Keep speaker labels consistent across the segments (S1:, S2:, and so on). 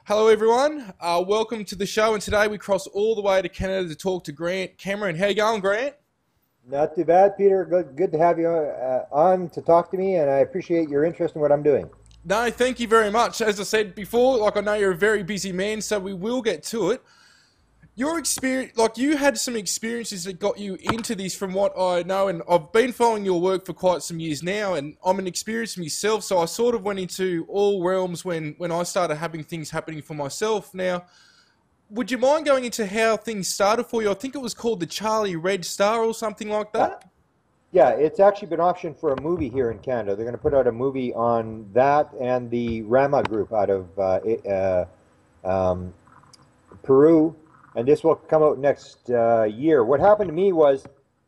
S1: Hello, everyone. Welcome to the show. And today we cross all the way to Canada to talk to Grant Cameron. How you going, Grant?
S2: Not too bad, Peter. Good to have you on to talk to me, and I appreciate your interest in what I'm doing.
S1: No, thank you very much. As I said before, I know you're a very busy man, so we will get to it. Your experience, you had some experiences that got you into this, from what I know, and I've been following your work for quite some years now, and I'm an experienced myself, so I sort of went into all realms when I started having things happening for myself. Now, would you mind going into how things started for you? I think it was called the Charlie Red Star or something like
S2: Yeah,
S1: that.
S2: yeah. It's actually been optioned for a movie here in Canada. They're going to put out a movie on that and the Rama Group out of um, Peru, and this will come out next year. What happened to me was,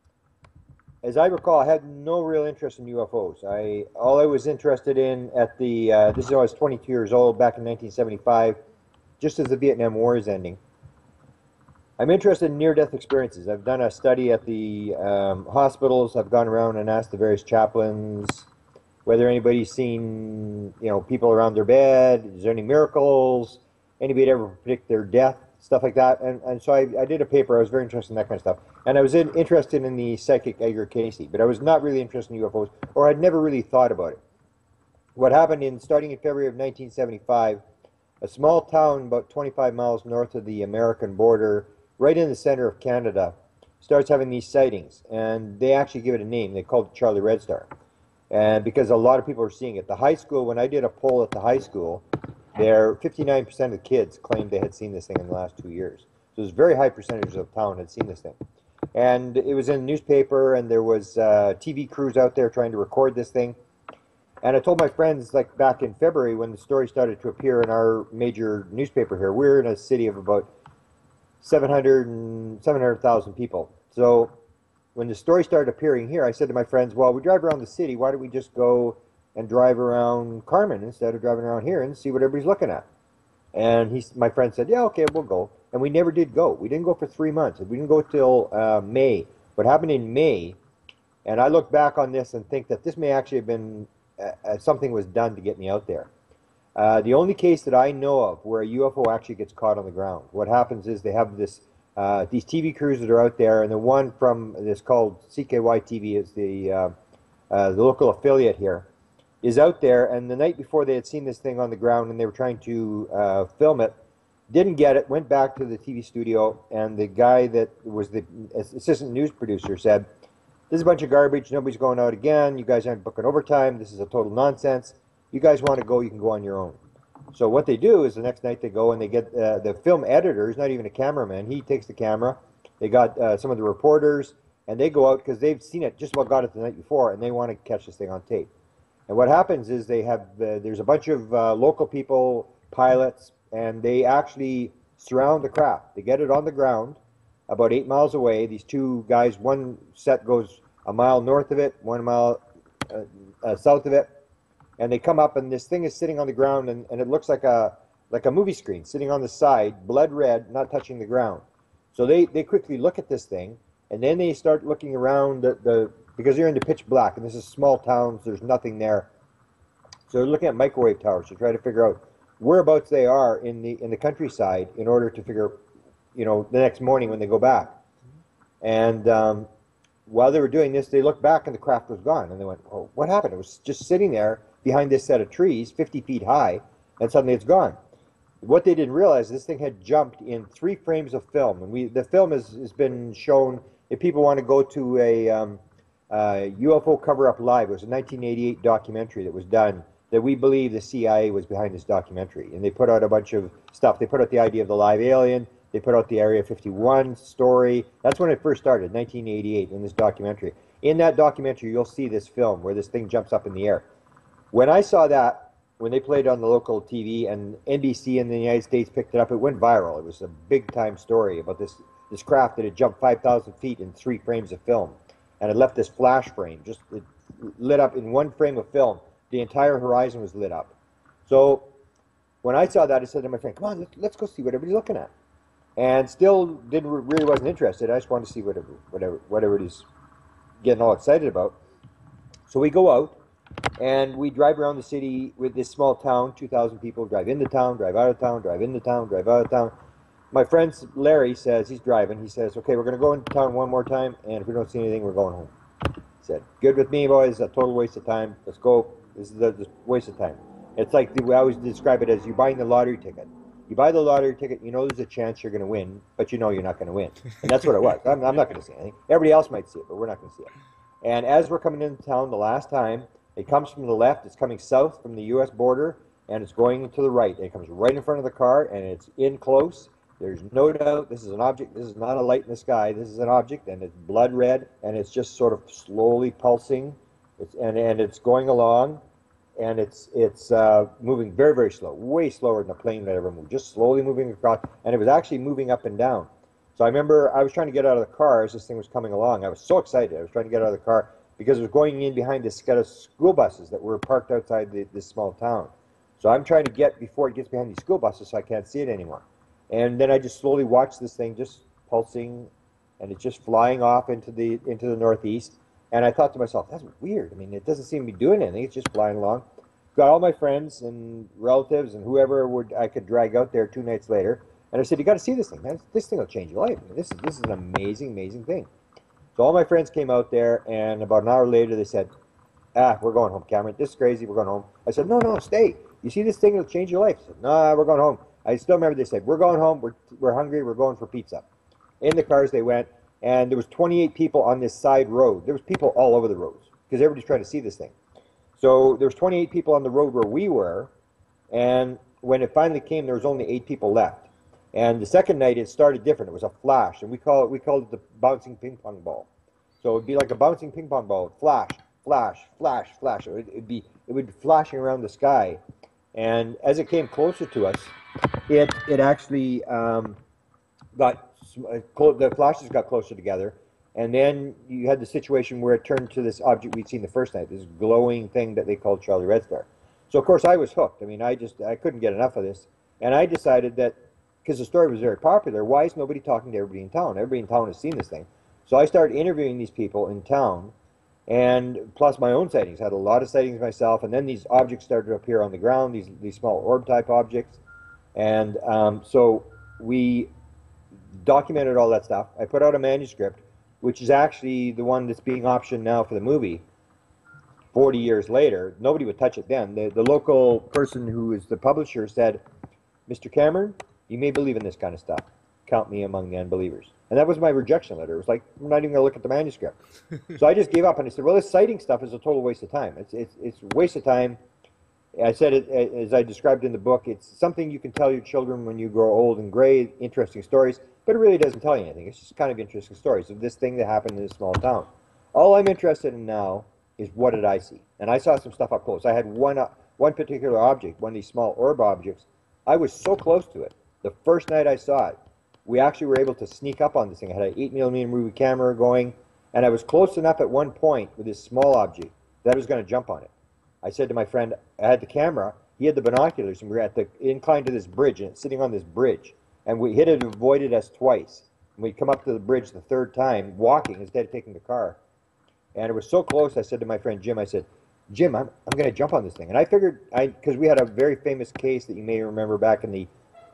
S2: as I recall, I had no real interest in UFOs. All I was interested in at the this is when I was 22 years old back in 1975, just as the Vietnam War is ending. I'm interested in near-death experiences. I've done a study at the hospitals. I've gone around and asked the various chaplains whether anybody's seen, people around their bed. Is there any miracles? Anybody ever predict their death? Stuff like that. And so I did a paper. I was very interested in that kind of stuff. And I was interested in the psychic Edgar Casey, but I was not really interested in UFOs, or I'd never really thought about it. What happened starting in February of 1975, a small town about 25 miles north of the American border, right in the center of Canada, starts having these sightings, and they actually give it a name. They call it Charlie Red Star, and because a lot of people are seeing it. The high school, when I did a poll at the high school, there 59% of the kids claimed they had seen this thing in the last 2 years. So there's very high percentages of town had seen this thing, and it was in the newspaper, and there was TV crews out there trying to record this thing. And I told my friends, like back in February when the story started to appear in our major newspaper here, we're in a city of about 700,000 people. So when the story started appearing here, I said to my friends, well, we drive around the city. Why don't we just go and drive around Carmen instead of driving around here and see what everybody's looking at? And my friend said, yeah, okay, we'll go. And we never did go. We didn't go for 3 months. We didn't go till May. What happened in May, and I look back on this and think that this may actually have been something was done to get me out there. The only case that I know of where a UFO actually gets caught on the ground, what happens is they have these TV crews that are out there, and the one from this called CKY TV is the local affiliate here, is out there, and the night before they had seen this thing on the ground and they were trying to film it, didn't get it, went back to the TV studio, and the guy that was the assistant news producer said, this is a bunch of garbage, nobody's going out again, you guys aren't booking overtime, this is a total nonsense. You guys want to go, you can go on your own. So what they do is the next night they go and they get the film editor, is not even a cameraman, he takes the camera. They got some of the reporters, and they go out because they've seen it, just about got it the night before, and they want to catch this thing on tape. And what happens is they have, there's a bunch of local people, pilots, and they actually surround the craft. They get it on the ground about 8 miles away. These two guys, one set goes a mile north of it, 1 mile south of it, and they come up, and this thing is sitting on the ground, and it looks like a movie screen sitting on the side, blood red, not touching the ground. So they quickly look at this thing, and then they start looking around because they're in the pitch black, and this is small towns, there's nothing there. So they're looking at microwave towers to try to figure out whereabouts they are in the countryside in order to figure, the next morning when they go back. And while they were doing this, they looked back and the craft was gone, and they went, "Oh, what happened? It was just sitting there behind this set of trees, 50 feet high, and suddenly it's gone." What they didn't realize, this thing had jumped in 3 frames of film, and the film has been shown. If people want to go to a UFO Cover Up Live, it was a 1988 documentary that was done. That we believe the CIA was behind this documentary, and they put out a bunch of stuff. They put out the idea of the live alien. They put out the Area 51 story. That's when it first started, 1988, in this documentary. In that documentary, you'll see this film where this thing jumps up in the air. When I saw that, when they played on the local TV and NBC in the United States picked it up, it went viral. It was a big-time story about this craft that had jumped 5,000 feet in 3 frames of film. And it left this flash frame, just it lit up in 1 frame of film. The entire horizon was lit up. So when I saw that, I said to my friend, come on, let's go see what everybody's looking at. And still really wasn't interested. I just wanted to see whatever it is getting all excited about. So we go out, And we drive around the city with this small town, 2,000 people, drive into town, drive out of town, drive into town, drive out of town. My friend Larry says, he's driving, he says, okay, we're going to go into town one more time, and if we don't see anything, we're going home. He said, good with me, boys, a total waste of time. Let's go. This is a waste of time. It's like, we always describe it as you buying the lottery ticket. You buy the lottery ticket, you know there's a chance you're going to win, but you know you're not going to win. And that's what it was. I'm not going to see anything. Everybody else might see it, but we're not going to see it. And as we're coming into town the last time, it comes from the left, it's coming south from the U.S. border, and it's going to the right. It comes right in front of the car, and it's in close. There's no doubt this is an object. This is not a light in the sky. This is an object, and it's blood red, and it's just sort of slowly pulsing. And it's going along, and it's moving very, very slow, way slower than a plane would ever move, just slowly moving across, and it was actually moving up and down. So I remember I was trying to get out of the car as this thing was coming along. I was so excited. I was trying to get out of the car because it was going in behind this set of school buses that were parked outside this small town. So I'm trying to get before it gets behind these school buses so I can't see it anymore. And then I just slowly watched this thing just pulsing, and it's just flying off into the northeast. And I thought to myself, that's weird. I mean, it doesn't seem to be doing anything. It's just flying along. Got all my friends and relatives and whoever I could drag out there 2 nights later. And I said, you got to see this thing, man. This thing will change your life. I mean, this is an amazing, amazing thing. So all my friends came out there, and about an hour later they said, we're going home, Cameron. This is crazy. We're going home. I said, no, stay. You see this thing will change your life. I said, no, we're going home. I still remember they said, we're going home. We're hungry. We're going for pizza. In the cars they went, and there was 28 people on this side road. There was people all over the roads because everybody's trying to see this thing. So there was 28 people on the road where we were, and when it finally came, there was only 8 people left. And the second night it started different. It was a flash, and we called it the bouncing ping pong ball. So it'd be like a bouncing ping pong ball, flash, flash, flash, flash. It would be flashing around the sky, and as it came closer to us, it actually the flashes got closer together, and then you had the situation where it turned to this object we'd seen the first night, this glowing thing that they called Charlie Red Star. So of course I was hooked. I mean, I couldn't get enough of this, and I decided that because the story was very popular, why is nobody talking to everybody in town? Everybody in town has seen this thing. So I started interviewing these people in town, and plus my own sightings. I had a lot of sightings myself, and then these objects started to appear on the ground, these small orb-type objects. And so we documented all that stuff. I put out a manuscript, which is actually the one that's being optioned now for the movie. 40 years later, nobody would touch it then. The local person who is the publisher said, Mr. Cameron, you may believe in this kind of stuff. Count me among the unbelievers. And that was my rejection letter. It was like, I'm not even going to look at the manuscript. So I just gave up, and I said, well, this sighting stuff is a total waste of time. It's a waste of time. I said it, as I described in the book, it's something you can tell your children when you grow old and gray, interesting stories, but it really doesn't tell you anything. It's just kind of interesting stories of this thing that happened in a small town. All I'm interested in now is what did I see? And I saw some stuff up close. I had one particular object, one of these small orb objects. I was so close to it. The first night I saw it, we actually were able to sneak up on this thing. I had an 8mm movie camera going, and I was close enough at one point with this small object that I was going to jump on it. I said to my friend, I had the camera, he had the binoculars, and we were at the incline to this bridge, and it's sitting on this bridge. And we hit it and avoided us twice. And we'd come up to the bridge the third time, walking instead of taking the car. And it was so close, I said to my friend Jim, I said, Jim, I'm going to jump on this thing. And I figured, because we had a very famous case that you may remember back in the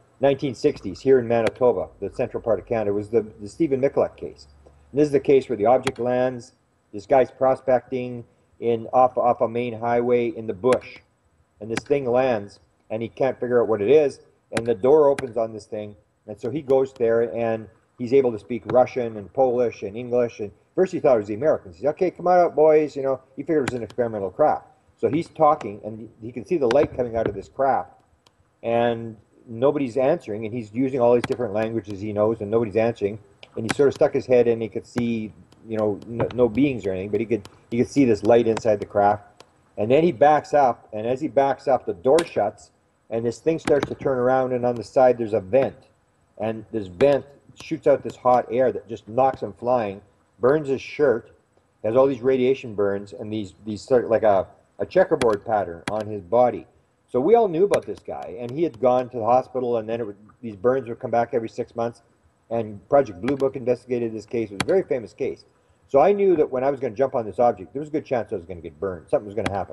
S2: 1960s here in Manitoba, the central part of Canada. It was the Stephen Michalak case. And this is the case where the object lands, this guy's prospecting off a main highway in the bush, and this thing lands, and he can't figure out what it is, and the door opens on this thing, and so he goes there, and he's able to speak Russian and Polish and English, and first he thought it was the Americans. He said, okay, come on out, boys, you know, he figured it was an experimental craft. So he's talking, and he can see the light coming out of this craft, and nobody's answering, and he's using all these different languages he knows, and nobody's answering, and he sort of stuck his head in, and he could see, you know, no beings or anything, but he could see this light inside the craft, and then he backs up, and as he backs up, the door shuts, and this thing starts to turn around, and on the side there's a vent, and this vent shoots out this hot air that just knocks him flying, burns his shirt, has all these radiation burns, and these sort of like a checkerboard pattern on his body. So we all knew about this guy, and he had gone to the hospital, and then these burns would come back every 6 months, and Project Blue Book investigated this case. It was a very famous case. So I knew that when I was going to jump on this object, there was a good chance I was going to get burned. Something was going to happen.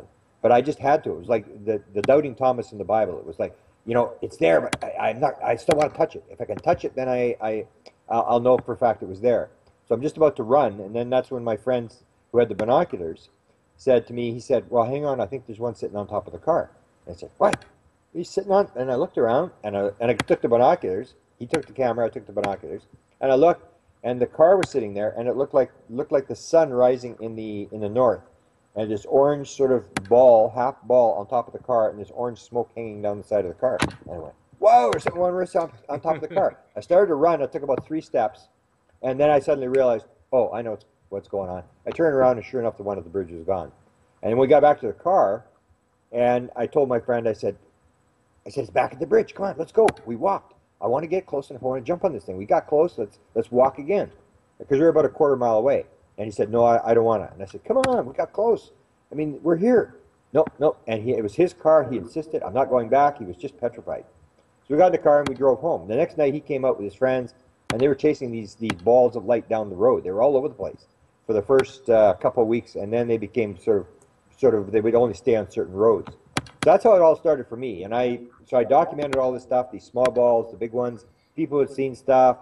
S2: but I just had to. It was like the doubting Thomas in the Bible. It was like, it's there, but I'm not. I still want to touch it. If I can touch it, then I'll know for a fact it was there. So I'm just about to run, and then that's when my friends who had the binoculars said to me, he said, "Well, hang on, I think there's one sitting on top of the car." And I said, "What? He's sitting on?" And I looked around, and I took the binoculars. He took the camera, I took the binoculars, and I looked, and the car was sitting there, and it looked like the sun rising in the north, and this orange sort of ball, half ball on top of the car, and this orange smoke hanging down the side of the car. And I went, "Whoa, there's someone on top of the car." I started to run. I took about 3 steps, and then I suddenly realized, oh, I know what's going on. I turned around, and sure enough, the one at the bridge was gone. And when we got back to the car, and I told my friend, I said, "It's back at the bridge. Come on, let's go." We walked. I want to get close enough. I want to jump on this thing. We got close. Let's walk again, because we were about a quarter mile away. And he said, "No, I don't want to." And I said, "Come on, we got close. I mean, we're here." No. And it was his car. He insisted. "I'm not going back." He was just petrified. So we got in the car and we drove home. The next night he came out with his friends, and they were chasing these balls of light down the road. They were all over the place for the first couple of weeks, and then they became sort of they would only stay on certain roads. So that's how it all started for me. And I documented all this stuff, these small balls, the big ones, people who had seen stuff,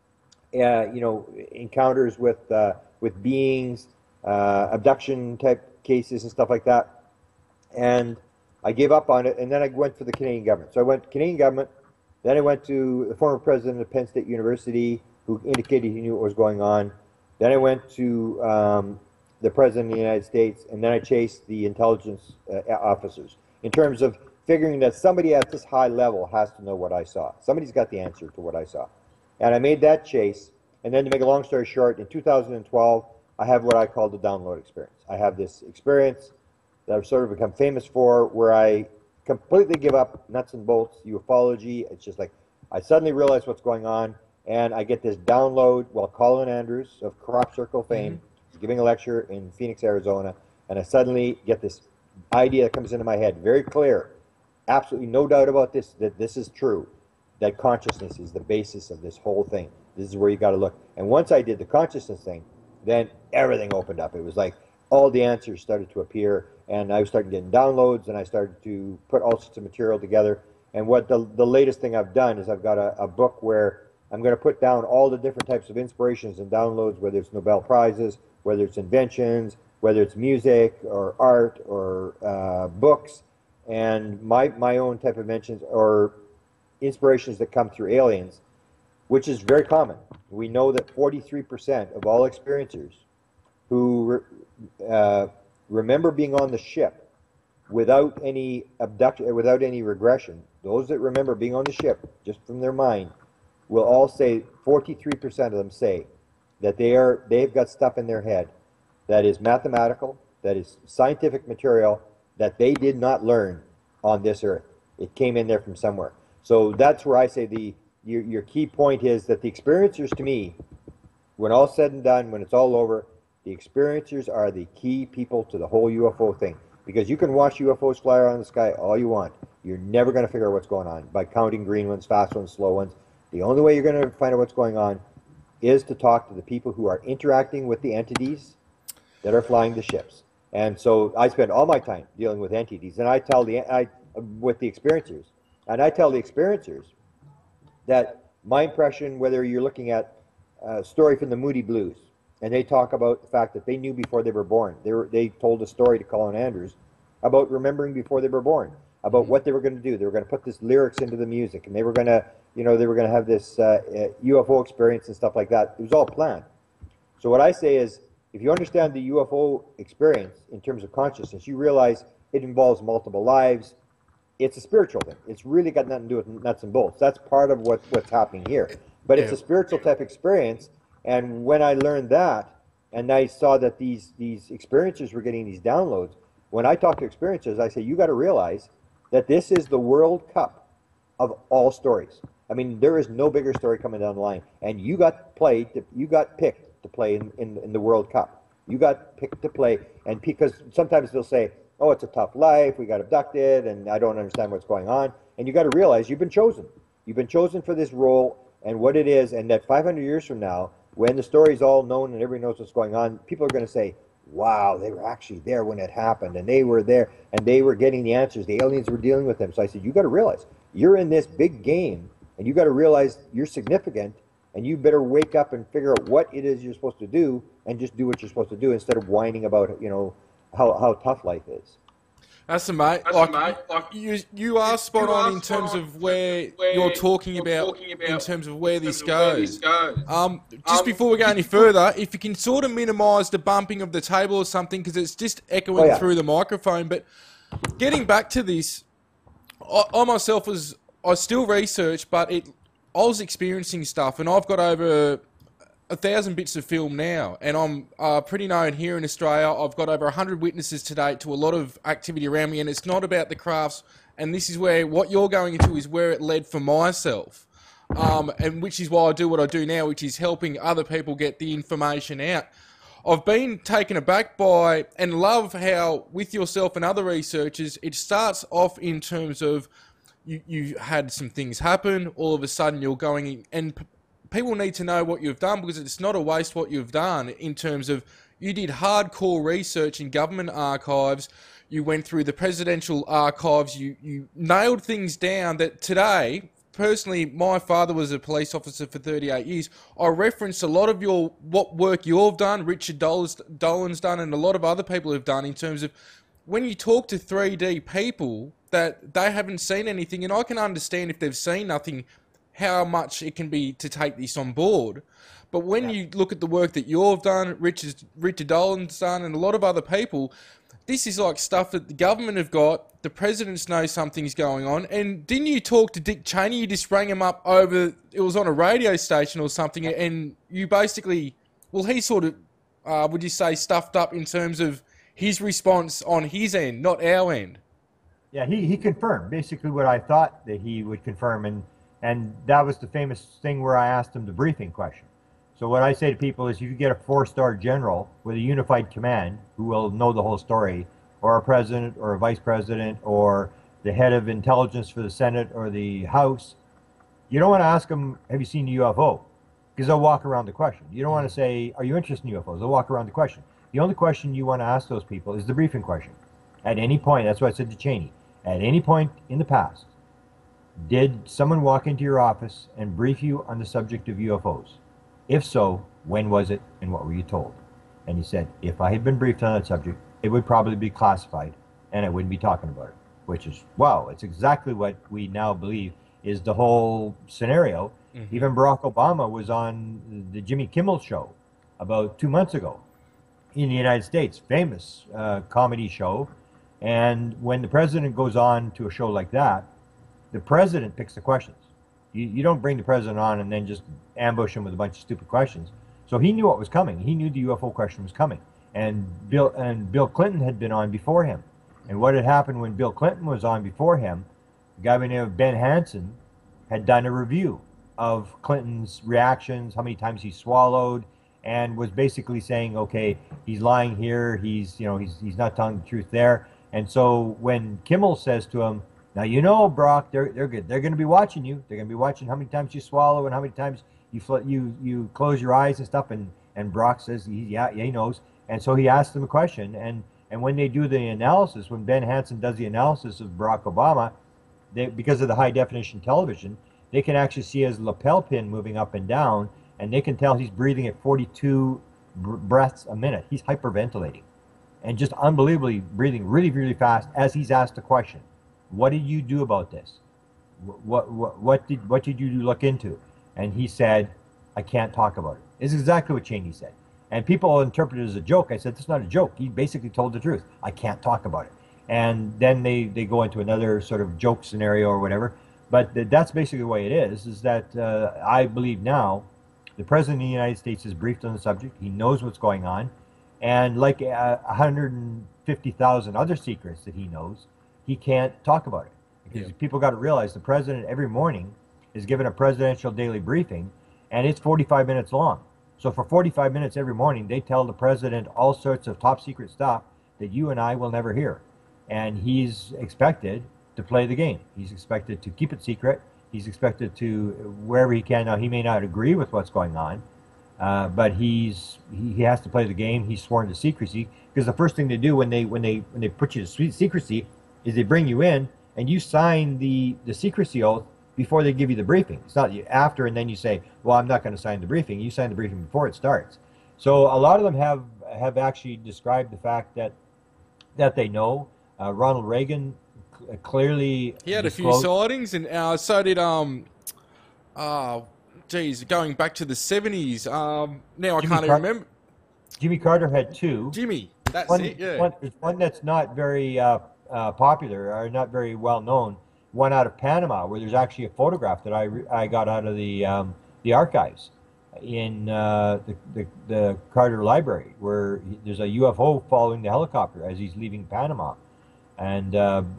S2: encounters with beings, abduction type cases and stuff like that. And I gave up on it, and then I went for the Canadian government. So I went to Canadian government, then I went to the former president of Penn State University, who indicated he knew what was going on. Then I went to the president of the United States, and then I chased the intelligence officers in terms of figuring that somebody at this high level has to know what I saw. Somebody's got the answer to what I saw. And I made that chase, and then to make a long story short, in 2012, I have what I call the download experience. I have this experience that I've sort of become famous for, where I completely give up nuts and bolts ufology. It's just like I suddenly realize what's going on, and I get this download while Colin Andrews of Crop Circle fame is giving a lecture in Phoenix, Arizona, and I suddenly get this idea that comes into my head, very clear, absolutely no doubt about this, that this is true, that consciousness is the basis of this whole thing. This is where you got to look. And once I did the consciousness thing, then everything opened up. It was like all the answers started to appear, and I was starting getting downloads, and I started to put all sorts of material together. And what the latest thing I've done is I've got a book where I'm going to put down all the different types of inspirations and downloads, whether it's Nobel Prizes, whether it's inventions, whether it's music or art or books, and my own type of inventions or inspirations that come through aliens, which is very common. We know that 43% of all experiencers who remember being on the ship without any abduction, without any regression, those that remember being on the ship just from their mind will all say, 43% of them say that they've got stuff in their head that is mathematical, that is scientific material that they did not learn on this earth. It came in there from somewhere. So that's where I say your key point is that the experiencers, to me, when all's said and done, when it's all over, the experiencers are the key people to the whole UFO thing. Because you can watch UFOs fly around the sky all you want. You're never going to figure out what's going on by counting green ones, fast ones, slow ones. The only way you're going to find out what's going on is to talk to the people who are interacting with the entities that are flying the ships. And so I spend all my time dealing with entities, and I tell with the experiencers, and I tell the experiencers that my impression, whether you're looking at a story from the Moody Blues, and they talk about the fact that they knew before they were born. They told a story to Colin Andrews about remembering before they were born, about what they were going to do. They were going to put this lyrics into the music, and they were going to, have this UFO experience and stuff like that. It was all planned. So what I say is, if you understand the UFO experience in terms of consciousness, you realize it involves multiple lives. It's a spiritual thing. It's really got nothing to do with nuts and bolts. That's part of what's happening here. But it's a spiritual type experience. And when I learned that, and I saw that these experiencers were getting these downloads, when I talk to experiencers, I say, you got to realize that this is the World Cup of all stories. I mean, there is no bigger story coming down the line. And you got picked to play in the World Cup. You got picked to play, and because sometimes they'll say, oh, it's a tough life, we got abducted, and I don't understand what's going on. And you got to realize you've been chosen. You've been chosen for this role and what it is, and that 500 years from now, when the story's all known and everybody knows what's going on, people are going to say, wow, they were actually there when it happened, and they were there, and they were getting the answers. The aliens were dealing with them. So I said, you got to realize you're in this big game, and you got to realize you're significant, and you better wake up and figure out what it is you're supposed to do, and just do what you're supposed to do instead of whining about how tough life is.
S1: That's a mate. You are spot on in terms of where you're talking about in terms of where this goes. Just before we go any further, if you can sort of minimise the bumping of the table or something, because it's just echoing through the microphone. But getting back to this, I myself I still research, but I was experiencing stuff, and I've got over 1,000 bits of film now, and I'm pretty known here in Australia. I've got over 100 witnesses to date to a lot of activity around me, and it's not about the crafts, and this is where what you're going into is where it led for myself, and which is why I do what I do now, which is helping other people get the information out. I've been taken aback by and love how with yourself and other researchers, it starts off in terms of you had some things happen, all of a sudden you're going in, and people need to know what you've done, because it's not a waste what you've done in terms of you did hardcore research in government archives, you went through the presidential archives, you nailed things down that today, personally, my father was a police officer for 38 years. I referenced a lot of what work you've done, Richard Dolan's done, and a lot of other people have done in terms of when you talk to 3D people that they haven't seen anything, and I can understand if they've seen nothing, how much it can be to take this on board. But when you look at the work that you've done, Richard Dolan's done, and a lot of other people, this is like stuff that the government have got, the presidents know something's going on. And didn't you talk to Dick Cheney? You just rang him up over, it was on a radio station or something, and you basically, well, he sort of, would you say, stuffed up in terms of his response on his end, not our end.
S3: Yeah, he confirmed basically what I thought that he would confirm, and that was the famous thing where I asked him the briefing question. So what I say to people is, if you get a 4-star general with a unified command who will know the whole story, or a president or a vice president or the head of intelligence for the Senate or the House, you don't want to ask them, have you seen a UFO? Because they'll walk around the question. You don't want to say, are you interested in UFOs? They'll walk around the question. The only question you want to ask those people is the briefing question. At any point, that's what I said to Cheney, at any point in the past, did someone walk into your office and brief you on the subject of UFOs? If so, when was it and what were you told? And he said, if I had been briefed on that subject, it would probably be classified and I wouldn't be talking about it. Which is, wow, it's exactly what we now believe is the whole scenario. Mm-hmm. Even Barack Obama was on the Jimmy Kimmel show about 2 months ago in the United States, famous comedy show. And when the president goes on to a show like that, the president picks the questions. You don't bring the president on and then just ambush him with a bunch of stupid questions. So he knew what was coming. He knew the UFO question was coming. And Bill Clinton had been on before him. And what had happened when Bill Clinton was on before him, a guy by the name of Ben Hansen had done a review of Clinton's reactions, how many times he swallowed, and was basically saying, okay, he's lying here, he's not telling the truth there. And so when Kimmel says to him, now Brock, they're good. They're going to be watching you. They're going to be watching how many times you swallow and how many times you close your eyes and stuff. And Brock says, he knows. And so he asked him a question. And when they do the analysis, when Ben Hansen does the analysis of Barack Obama, because of the high definition television, they can actually see his lapel pin moving up and down, and they can tell he's breathing at 42 breaths a minute. He's hyperventilating and just unbelievably breathing really, really fast as he's asked a question. What did you do about this? What did you look into? And he said, I can't talk about it. It's exactly what Cheney said. And people interpret it as a joke. I said, that's not a joke. He basically told the truth. I can't talk about it. And then they go into another sort of joke scenario or whatever. But that's basically the way it is that I believe now the President of the United States is briefed on the subject. He knows what's going on. And like 150,000 other secrets that he knows, he can't talk about it. Because people got to realize the President every morning is given a presidential daily briefing, and it's 45 minutes long. So for 45 minutes every morning, they tell the President all sorts of top secret stuff that you and I will never hear. And he's expected to play the game. He's expected to keep it secret. He's expected to, wherever he can, now he may not agree with what's going on, But he has to play the game. He's sworn to secrecy because the first thing they do when they put you to secrecy is they bring you in and you sign the secrecy oath before they give you the briefing. It's not after and then you say, well, I'm not going to sign the briefing. You sign the briefing before it starts. So a lot of them have actually described the fact that they know. Ronald Reagan clearly
S1: he had a few sightings, and so did going back to the 70s. Now I can't even remember.
S3: Jimmy Carter had two.
S1: Jimmy, that's it. Yeah.
S3: There's one that's not very popular or not very well known. One out of Panama, where there's actually a photograph that I got out of the archives in the Carter Library, where there's a UFO following the helicopter as he's leaving Panama, and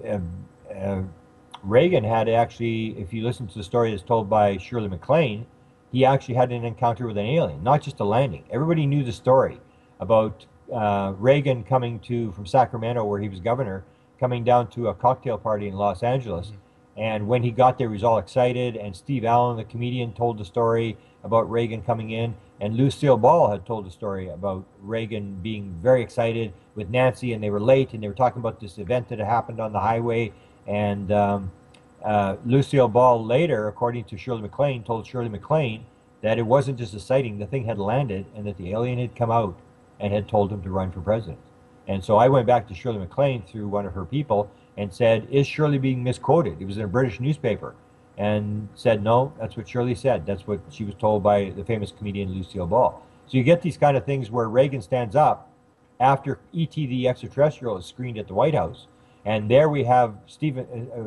S3: Reagan had actually, if you listen to the story that's told by Shirley MacLaine, he actually had an encounter with an alien, not just a landing. Everybody knew the story about Reagan coming from Sacramento, where he was governor, coming down to a cocktail party in Los Angeles. Mm-hmm. And when he got there, he was all excited. And Steve Allen, the comedian, told the story about Reagan coming in. And Lucille Ball had told the story about Reagan being very excited with Nancy, and they were late, and they were talking about this event that had happened on the highway. And Lucille Ball later, according to Shirley MacLaine, told Shirley MacLaine that it wasn't just a sighting, the thing had landed, and that the alien had come out and had told him to run for president. And so I went back to Shirley MacLaine through one of her people and said, is Shirley being misquoted? It was in a British newspaper. And said, no, that's what Shirley said. That's what she was told by the famous comedian Lucille Ball. So you get these kind of things where Reagan stands up after E.T. the Extraterrestrial is screened at the White House. And there we have Steven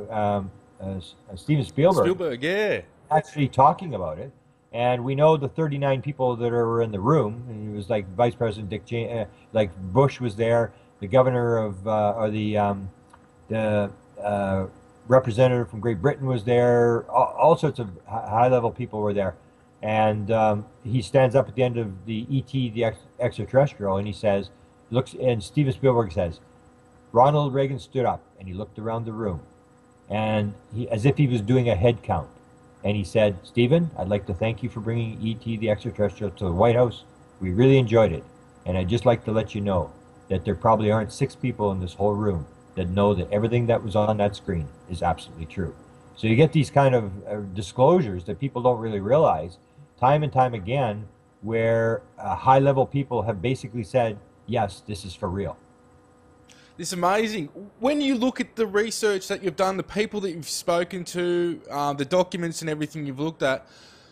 S3: Spielberg
S1: yeah,
S3: actually talking about it. And we know the 39 people that are in the room. And it was like Vice President Dick Cheney, like Bush was there, the governor of, or the representative from Great Britain was there. All sorts of high-level people were there. And he stands up at the end of the E.T. the Extraterrestrial, and he says, and Steven Spielberg says, Ronald Reagan stood up and he looked around the room, and as if he was doing a head count. And he said, Stephen, I'd like to thank you for bringing E.T. the Extraterrestrial to the White House. We really enjoyed it. And I'd just like to let you know that there probably aren't 6 people in this whole room that know that everything that was on that screen is absolutely true. So you get these kind of disclosures that people don't really realize time and time again, where high-level people have basically said, yes, this is for real.
S1: It's amazing. When you look at the research that you've done, the people that you've spoken to, the documents and everything you've looked at,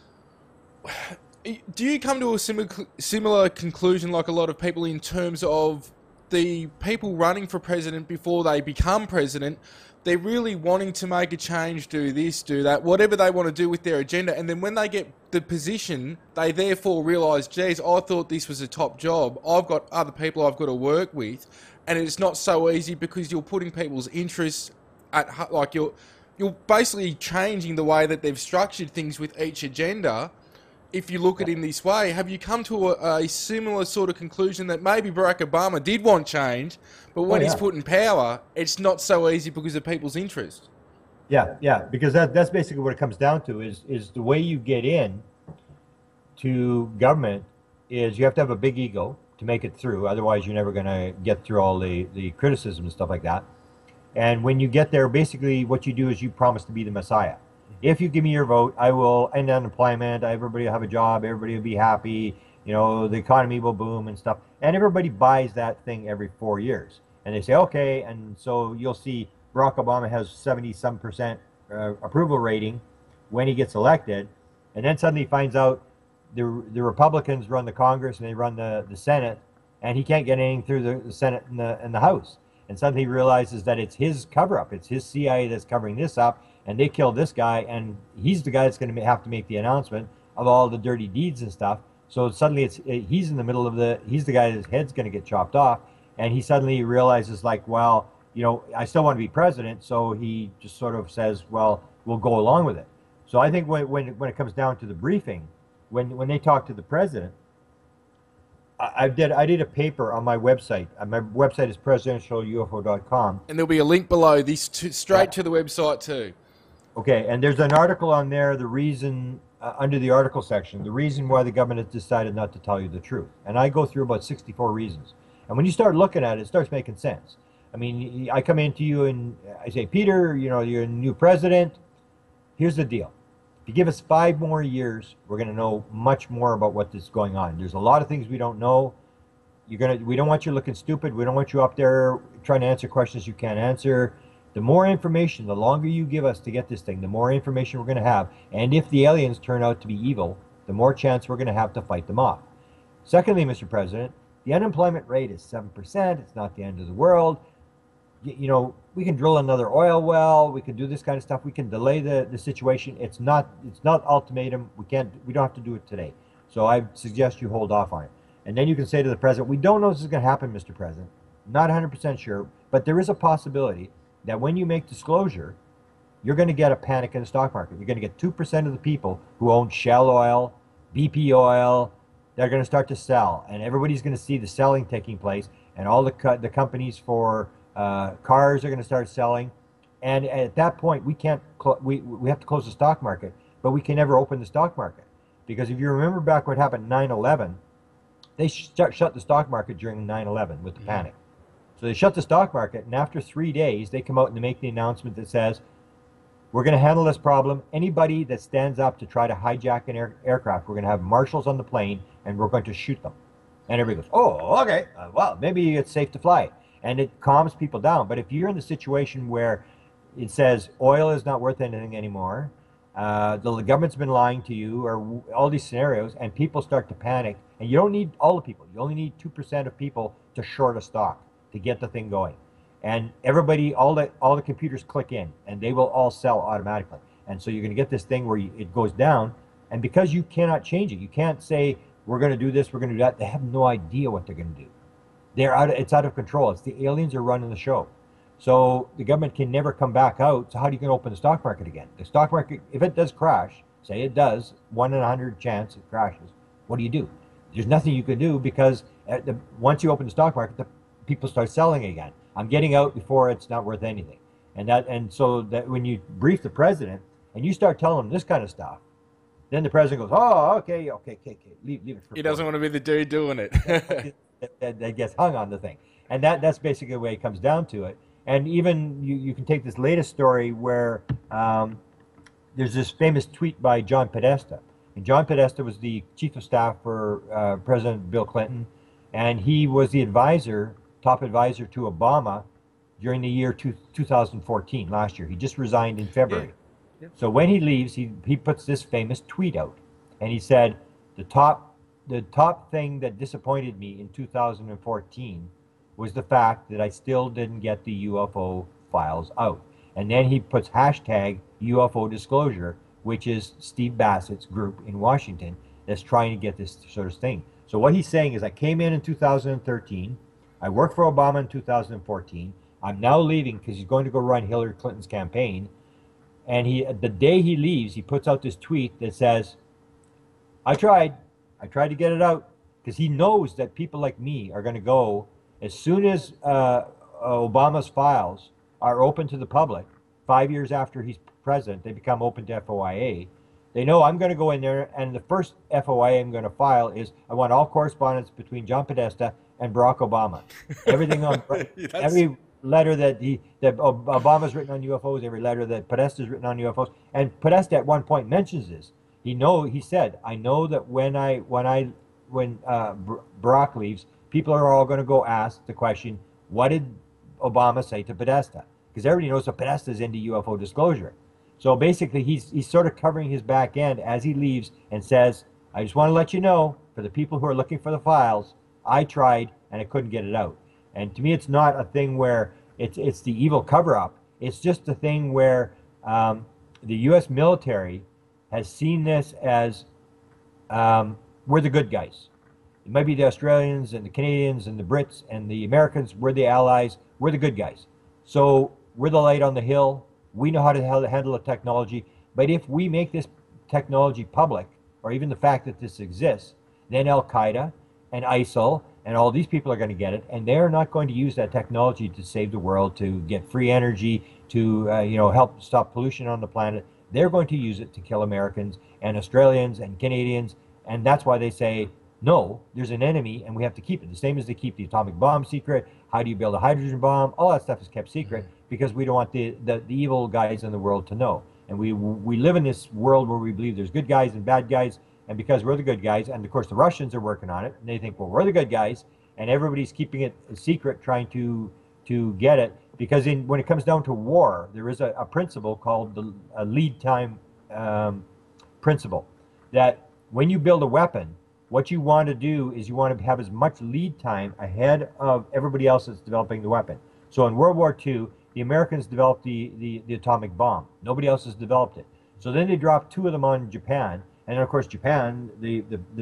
S1: do you come to a similar conclusion like a lot of people in terms of the people running for president before they become president? They're really wanting to make a change, do this, do that, whatever they want to do with their agenda. And then when they get the position, they therefore realise, geez, I thought this was a top job. I've got other people I've got to work with. And it's not so easy because you're putting people's interests at, like, you're basically changing the way that they've structured things with each agenda. If you look at it in this way, have you come to a similar sort of conclusion that maybe Barack Obama did want change, but when he's put in power, it's not so easy because of people's interests?
S3: Yeah, because that's basically what it comes down to is the way you get in to government is you have to have a big ego to make it through. Otherwise, you're never going to get through all the criticism and stuff like that. And when you get there, basically what you do is you promise to be the Messiah. If you give me your vote, I will end unemployment. Everybody will have a job. Everybody will be happy. The economy will boom and stuff. And everybody buys that thing every 4 years. And they say, okay. And so you'll see Barack Obama has 70-some% approval rating when he gets elected. And then suddenly he finds out the Republicans run the Congress and they run the Senate, and he can't get anything through the Senate and the House. And suddenly he realizes that it's his cover-up. It's his CIA that's covering this up, and they killed this guy, and he's the guy that's going to have to make the announcement of all the dirty deeds and stuff. So suddenly he's in the middle of he's the guy whose head's going to get chopped off, and he suddenly realizes, like, well, I still want to be president, so he just sort of says, well, we'll go along with it. So I think when it comes down to the briefing, when they talk to the president, I did a paper on my website. My website is presidentialufo.com.
S1: And there'll be a link below this straight to the website too.
S3: Okay, and there's an article on there, the reason under the article section, the reason why the government has decided not to tell you the truth. And I go through about 64 reasons. And when you start looking at it, it starts making sense. I mean, I come into you and I say, Peter, you know, you're a new president. Here's the deal. If you give us 5 more years, we're going to know much more about what is going on. There's a lot of things we don't know. We don't want you looking stupid. We don't want you up there trying to answer questions you can't answer. The more information, the longer you give us to get this thing, the more information we're going to have. And if the aliens turn out to be evil, the more chance we're going to have to fight them off. Secondly, Mr. President, the unemployment rate is 7%. It's not the end of the world. You know, we can drill another oil well. We can do this kind of stuff. We can delay the situation. It's not ultimatum. We don't have to do it today. So I suggest you hold off on it. And then you can say to the president, we don't know this is going to happen, Mr. President. Not 100% sure, but there is a possibility that when you make disclosure, you're going to get a panic in the stock market. You're going to get 2% of the people who own Shell Oil, BP Oil, they're going to start to sell. And everybody's going to see the selling taking place. And all the companies for cars are going to start selling. And at that point, we have to close the stock market, but we can never open the stock market. Because if you remember back what happened 9/11, they shut the stock market during 9/11 with the panic. So they shut the stock market, and after 3 days, they come out and they make the announcement that says, we're going to handle this problem. Anybody that stands up to try to hijack an aircraft, we're going to have marshals on the plane, and we're going to shoot them. And everybody goes, oh, okay, well, maybe it's safe to fly. And it calms people down. But if you're in the situation where it says oil is not worth anything anymore, the government's been lying to you, or all these scenarios, and people start to panic, and you don't need all the people. You only need 2% of people to short a stock to get the thing going. And everybody, all the computers click in, and they will all sell automatically. And so you're going to get this thing where it goes down, and because you cannot change it, you can't say, we're going to do this, we're going to do that. They have no idea what they're going to do. It's out of control. It's the aliens are running the show. So the government can never come back out. So how are you going to open the stock market again? The stock market, if it does crash, say it does, 1 in 100 chance it crashes, what do? There's nothing you can do, because once you open the stock market, the people start selling again. I'm getting out before it's not worth anything. And so that when you brief the president and you start telling him this kind of stuff, then the president goes, oh, okay, leave it for
S1: He doesn't want to be the dude doing it.
S3: that gets hung on the thing. And that's basically the way it comes down to it. And even you can take this latest story where there's this famous tweet by John Podesta. And John Podesta was the chief of staff for President Bill Clinton. And he was the top advisor to Obama during the year 2014, last year. He just resigned in February. Yeah. So when he leaves, he puts this famous tweet out. And he said, the top thing that disappointed me in 2014 was the fact that I still didn't get the UFO files out. And then he puts hashtag UFO disclosure, which is Steve Bassett's group in Washington that's trying to get this sort of thing. So what he's saying is, I came in 2013, I worked for Obama in 2014, I'm now leaving because he's going to go run Hillary Clinton's campaign. And the day he leaves, he puts out this tweet that says, I tried to get it out, because he knows that people like me are going to go, as soon as Obama's files are open to the public, 5 years after he's president, they become open to FOIA. They know I'm going to go in there, and the first FOIA I'm going to file is, I want all correspondence between John Podesta and Barack Obama. Everything on every letter that Obama's written on UFOs, every letter that Podesta's written on UFOs. And Podesta at one point mentions this. He said, I know that when Barack leaves, people are all going to go ask the question, what did Obama say to Podesta? Because everybody knows that Podesta is into UFO disclosure. So basically, he's sort of covering his back end as he leaves and says, I just want to let you know, for the people who are looking for the files, I tried and I couldn't get it out. And to me, it's not a thing where it's the evil cover-up. It's just a thing where the U.S. military has seen this as we're the good guys. It might be the Australians and the Canadians and the Brits and the Americans. We're the allies. We're the good guys. So we're the light on the hill. We know how to handle the technology. But if we make this technology public, or even the fact that this exists, then Al-Qaeda and ISIL and all these people are going to get it, and they're not going to use that technology to save the world, to get free energy, to help stop pollution on the planet. they're going to use it to kill Americans and Australians and Canadians. And that's why they say, no, there's an enemy and we have to keep it. The same as they keep the atomic bomb secret. How do you build a hydrogen bomb? All that stuff is kept secret because we don't want the evil guys in the world to know. And we live in this world where we believe there's good guys and bad guys. And because we're the good guys, and of course the Russians are working on it, and they think, well, we're the good guys, and everybody's keeping it a secret, trying to get it. Because when it comes down to war, there is a principle called the lead time principle, that when you build a weapon, what you want to do is you want to have as much lead time ahead of everybody else that's developing the weapon. So in World War II, the Americans developed the atomic bomb. Nobody else has developed it. So then they dropped 2 of them on Japan. And then, of course, Japan, the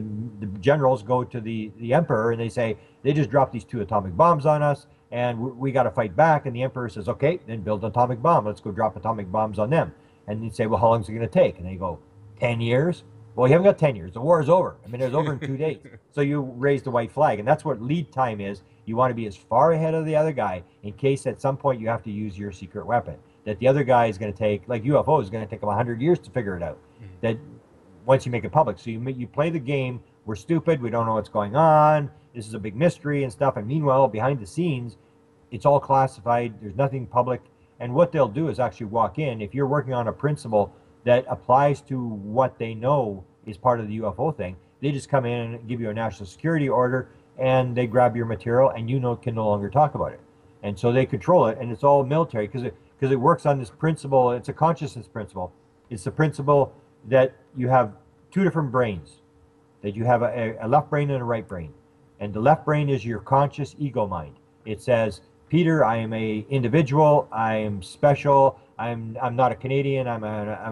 S3: generals go to the emperor and they say, they just dropped these 2 atomic bombs on us and we got to fight back. And the emperor says, okay, then build an atomic bomb. Let's go drop atomic bombs on them. And you say, well, how long is it going to take? And they go, 10 years? Well, you haven't got 10 years. The war is over. I mean, it was over in 2 days. So you raise the white flag. And that's what lead time is. You want to be as far ahead of the other guy in case at some point you have to use your secret weapon. That the other guy is going to take, like UFO is going to take them 100 years to figure it out. That once you make it public. So you play the game. We're stupid. We don't know what's going on. This is a big mystery and stuff. And meanwhile, behind the scenes, it's all classified. There's nothing public. And what they'll do is actually walk in. If you're working on a principle that applies to what they know is part of the UFO thing, they just come in and give you a national security order and they grab your material and can no longer talk about it. And so they control it, and it's all military because it works on this principle. It's a consciousness principle. It's the principle that you have 2 different brains, that you have a left brain and a right brain. And the left brain is your conscious ego mind. It says, Peter, I am a individual. I am special. I'm not a Canadian. I'm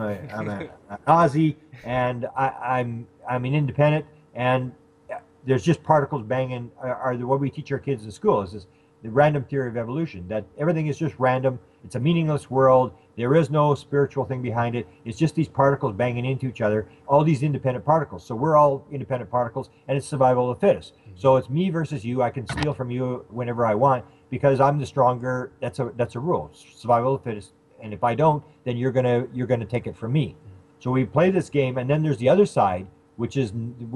S3: an Aussie, and I'm an independent. And there's just particles banging. What we teach our kids in school is this, the random theory of evolution. That everything is just random. It's a meaningless world. There is no spiritual thing behind it. It's just these particles banging into each other. All these independent particles. So we're all independent particles, and it's survival of the fittest. So it's me versus you. I can steal from you whenever I want because I'm the stronger. That's a rule. Survival of the fittest. And if I don't, then you're gonna take it from me. So we play this game, and then there's the other side, which is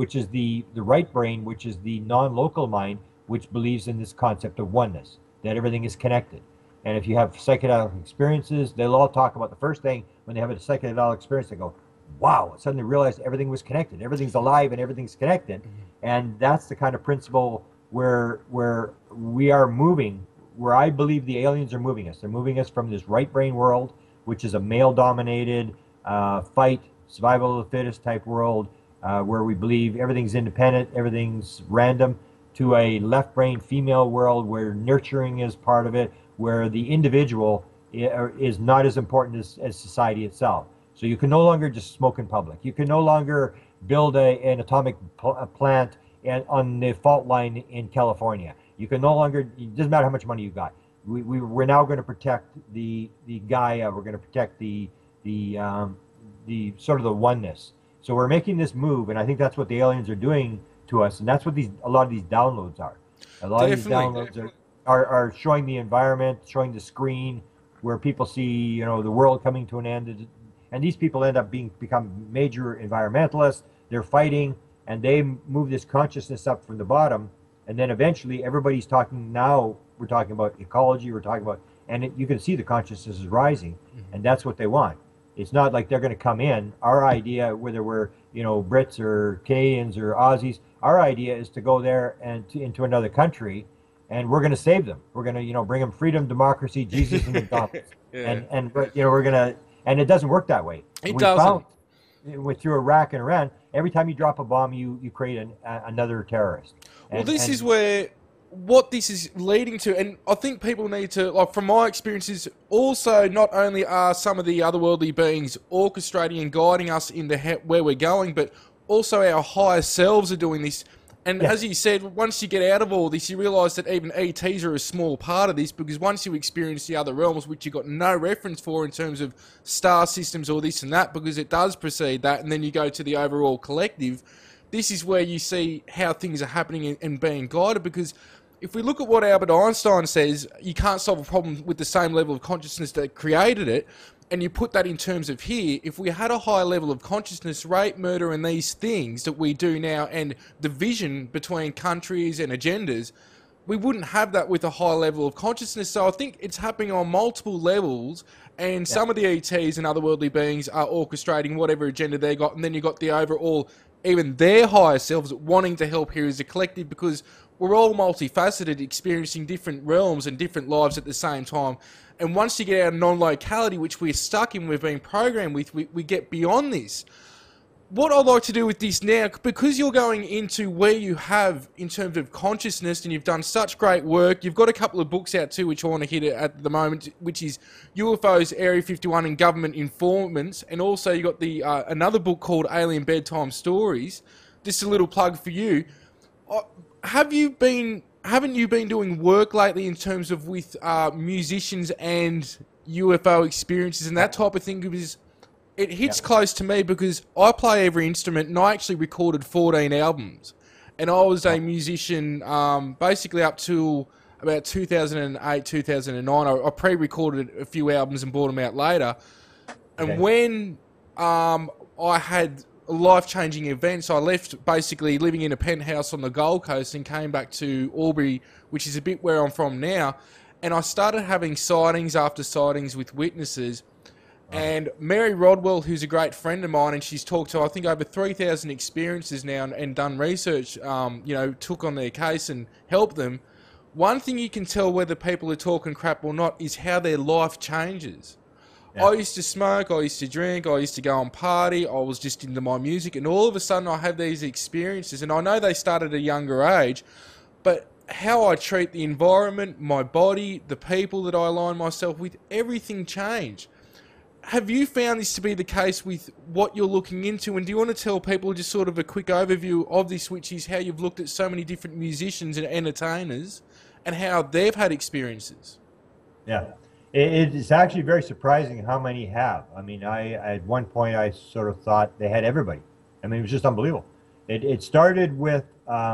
S3: the right brain, which is the non-local mind, which believes in this concept of oneness, that everything is connected. And if you have psychedelic experiences, they'll all talk about the first thing when they have a psychedelic experience. They go, "Wow!" Suddenly realize everything was connected, everything's alive, and everything's connected. And that's the kind of principle where we are moving. Where I believe the aliens are moving us. They're moving us from this right brain world, which is a male-dominated fight, survival of the fittest type world, where we believe everything's independent, everything's random, to a left brain female world where nurturing is part of it, where the individual is not as important as society itself. So you can no longer just smoke in public. You can no longer build an atomic plant on the fault line in California. You can no longer, it doesn't matter how much money you got. We're now going to protect the Gaia. We're going to protect the sort of the oneness. So we're making this move, and I think that's what the aliens are doing to us, and that's what a lot of these downloads are. A lot of these downloads are showing the environment, showing the screen, where people see the world coming to an end, and these people end up become major environmentalists. They're fighting, and they move this consciousness up from the bottom. And then eventually everybody's talking now, we're talking about ecology, we're talking about, and you can see the consciousness is rising, and that's what they want. It's not like they're going to come in. Our idea, whether we're, Brits or Canadians or Aussies, our idea is to go there and into another country, and we're going to save them. We're going to, bring them freedom, democracy, Jesus, and McDonald's.
S1: Yeah.
S3: And we're going to, and it doesn't work that way.
S1: It doesn't.
S3: Through Iraq and Iran, every time you drop a bomb, you create another terrorist.
S1: Well, this is where what this is leading to, and I think people need to, like, from my experiences, also not only are some of the otherworldly beings orchestrating and guiding us into where we're going, but also our higher selves are doing this. And
S3: yes.
S1: As you said, once you get out of all this, you realise that even ETs are a small part of this, because once you experience the other realms, which you've got no reference for in terms of star systems or this and that, because it does precede that, and then you go to the overall collective, this is where you see how things are happening and being guided. Because if we look at what Albert Einstein says, you can't solve a problem with the same level of consciousness that created it. and you put that in terms of here, if we had a high level of consciousness, rape, murder, and these things that we do now, and division between countries and agendas, we wouldn't have that with a high level of consciousness. So I think it's happening on multiple levels, and some of the ETs and otherworldly beings are orchestrating whatever agenda they got, and then you got the overall, even their higher selves wanting to help here as a collective, because we're all multifaceted, experiencing different realms and different lives at the same time. And once you get out of non-locality, which we're stuck in, we've been programmed with, we get beyond this. What I'd like to do with this now, because you're going into where you have in terms of consciousness, and you've done such great work, you've got a couple of books out too, which I want to hit at the moment, which is UFOs, Area 51 and Government Informants, and also you got the another book called Alien Bedtime Stories. Just a little plug for you. Haven't you been doing work lately in terms of with musicians and UFO experiences and that type of thing? Because it hits close to me, because I play every instrument, and I actually recorded 14 albums. And I was a musician basically up till about 2008, 2009. I pre-recorded a few albums and brought them out later. And when I had life-changing events, I left basically living in a penthouse on the Gold Coast and came back to Albury, which is a bit where I'm from now. And I started having sightings after sightings with witnesses. And Mary Rodwell, who's a great friend of mine, and she's talked to, I think, over 3,000 experiences now and done research, took on their case and helped them. One thing you can tell whether people are talking crap or not is how their life changes. Yeah. I used to smoke, I used to drink, I used to go and party, I was just into my music, and all of a sudden I have these experiences, and I know they started at a younger age, but how I treat the environment, my body, the people that I align myself with, everything changed. Have you found this to be the case with what you're looking into? And do you want to tell people just sort of a quick overview of this, which is how you've looked at so many different musicians and entertainers and how they've had experiences?
S3: Yeah, it's actually very surprising how many have. I mean, at one point I sort of thought they had everybody. I mean, it was just unbelievable. It started with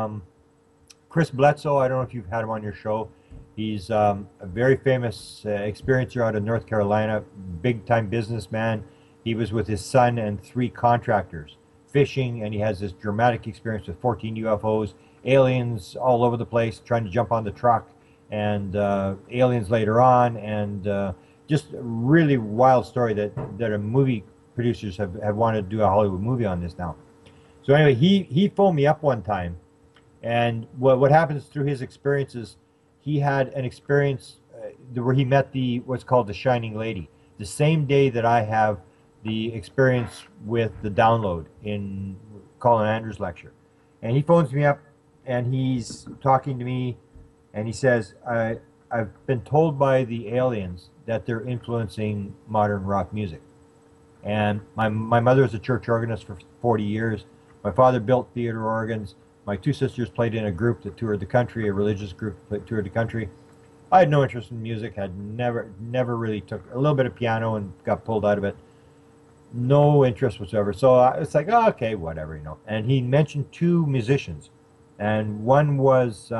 S3: Chris Bledsoe. I don't know if you've had him on your show. He's a very famous experiencer out of North Carolina, big-time businessman. He was with his son and 3 contractors fishing, and he has this dramatic experience with 14 UFOs, aliens all over the place trying to jump on the truck, and aliens later on, and just a really wild story that a movie producers have wanted to do a Hollywood movie on this now. So anyway, he phoned me up one time, and what happens through his experiences, he had an experience where he met what's called the Shining Lady, the same day that I have the experience with the download in Colin Andrews' lecture. And he phones me up, and he's talking to me, and he says, I've been told by the aliens that they're influencing modern rock music. And my mother was a church organist for 40 years. My father built theater organs. My 2 sisters played in a group that toured the country, a religious group that toured the country. I had no interest in music, had never really took a little bit of piano and got pulled out of it. No interest whatsoever. So it's like, oh, okay, whatever, you know. And he mentioned 2 musicians, and one was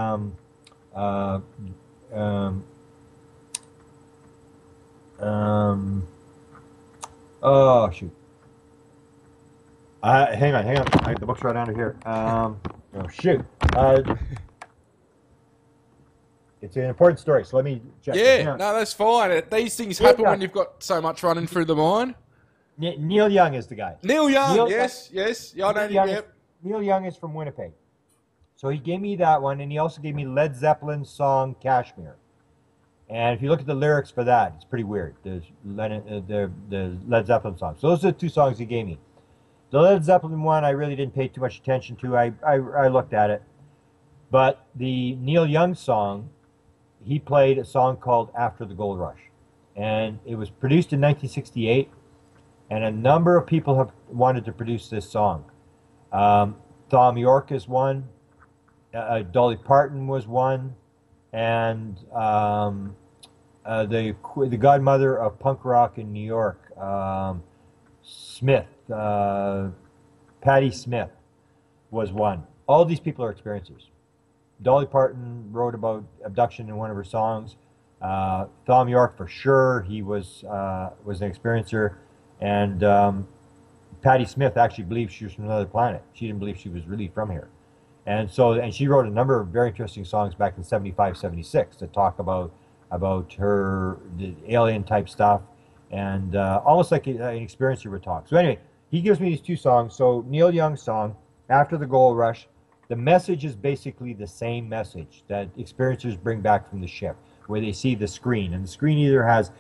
S3: oh shoot. Hang on. The book's right under here. Oh shoot! It's an important story, so let me check.
S1: Yeah, no, that's fine. These things happen when you've got so much running through the mind.
S3: Neil Young is the guy.
S1: Neil Young, yes. Yeah, I know him.
S3: Neil Young is from Winnipeg. So he gave me that one, and he also gave me Led Zeppelin's song Kashmir. And if you look at the lyrics for that, it's pretty weird. The Led Zeppelin song. So those are the 2 songs he gave me. The Led Zeppelin one I really didn't pay too much attention to. I looked at it. But the Neil Young song, he played a song called After the Gold Rush. And it was produced in 1968. And a number of people have wanted to produce this song. Thom Yorke is one. Dolly Parton was one. And the godmother of punk rock in New York, Smith, Patti Smith was one. All these people are experiencers. Dolly Parton wrote about abduction in one of her songs. Thom Yorke for sure, he was an experiencer, and Patti Smith actually believed she was from another planet. She didn't believe she was really from here. And she wrote a number of very interesting songs back in 75, 76 that talk about her, the alien type stuff, and almost like an experiencer would talk. So anyway, he gives me these two songs. So Neil Young's song, After the Gold Rush, the message is basically the same message that experiencers bring back from the ship, where they see the screen, and the screen either has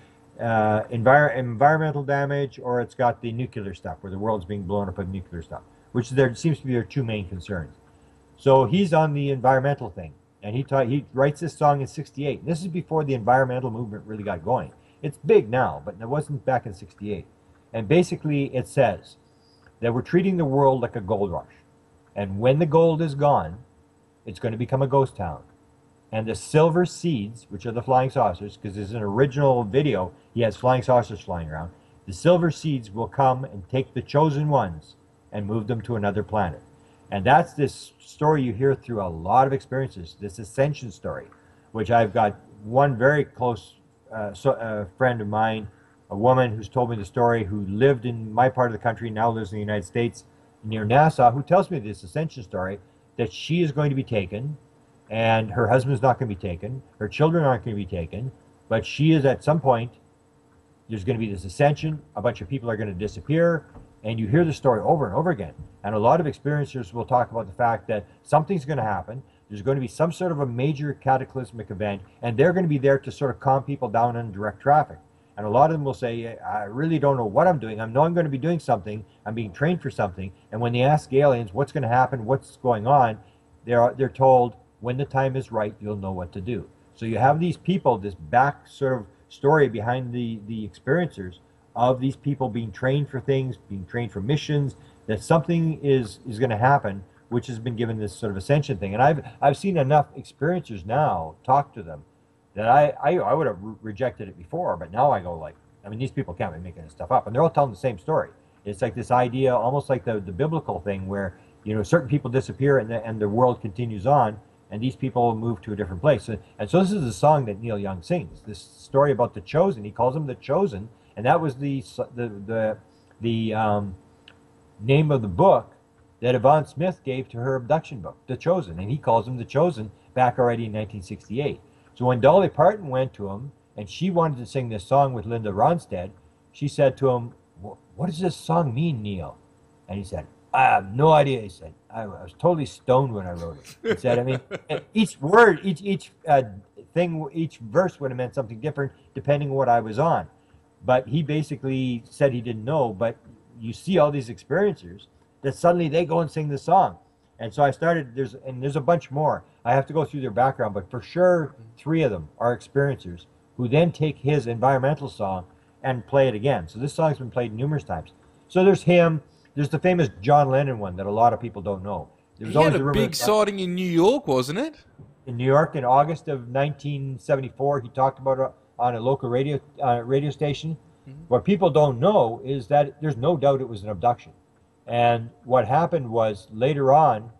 S3: environmental damage, or it's got the nuclear stuff, where the world's being blown up with nuclear stuff, which there seems to be their two main concerns. So he's on the environmental thing, and he writes this song in '68. This is before the environmental movement really got going. It's big now, but it wasn't back in '68. And basically it says that we're treating the world like a gold rush, and when the gold is gone, it's going to become a ghost town. And the silver seeds, which are the flying saucers, because there's an original video, he has flying saucers flying around. The silver seeds will come and take the chosen ones and move them to another planet. And that's this story you hear through a lot of experiences, this ascension story, which I've got one very close friend of mine, a woman who's told me the story, who lived in my part of the country, now lives in the United States, near Nassau, who tells me this ascension story, that she is going to be taken, and her husband's not going to be taken, her children aren't going to be taken, but she is at some point, there's going to be this ascension, a bunch of people are going to disappear, and you hear the story over and over again. And a lot of experiencers will talk about the fact that something's going to happen, there's going to be some sort of a major cataclysmic event, and they're going to be there to sort of calm people down and direct traffic. And a lot of them will say, I really don't know what I'm doing. I know I'm going to be doing something. I'm being trained for something. And when they ask aliens what's going to happen, what's going on, they're told, when the time is right, you'll know what to do. So you have these people, this back sort of story behind the experiencers of these people being trained for things, being trained for missions, that something is going to happen, which has been given this sort of ascension thing. And I've seen enough experiencers now talk to them that I would have rejected it before, but now I go like, I mean, these people can't be making this stuff up, and they're all telling the same story. It's like this idea, almost like the biblical thing, where certain people disappear and the world continues on, and these people move to a different place. And so this is the song that Neil Young sings. This story about the chosen. He calls them the chosen, and that was the name of the book that Yvonne Smith gave to her abduction book, The Chosen, and he calls them the chosen back already in 1968. So when Dolly Parton went to him, and she wanted to sing this song with Linda Ronstadt, she said to him, "What does this song mean, Neil?" And he said, "I have no idea." He said, I was totally stoned when I wrote it. He said, I mean, each word, each thing, each verse would have meant something different depending on what I was on. But he basically said he didn't know, but you see all these experiencers that suddenly they go and sing the song. And so I started, there's a bunch more. I have to go through their background, but for sure 3 of them are experiencers who then take his environmental song and play it again. So this song's been played numerous times. So there's him. There's the famous John Lennon one that a lot of people don't know.
S1: He had a big sighting in New York, wasn't it?
S3: In New York in August of 1974. He talked about it on a local radio station. Mm-hmm. What people don't know is that there's no doubt it was an abduction. And what happened was later on,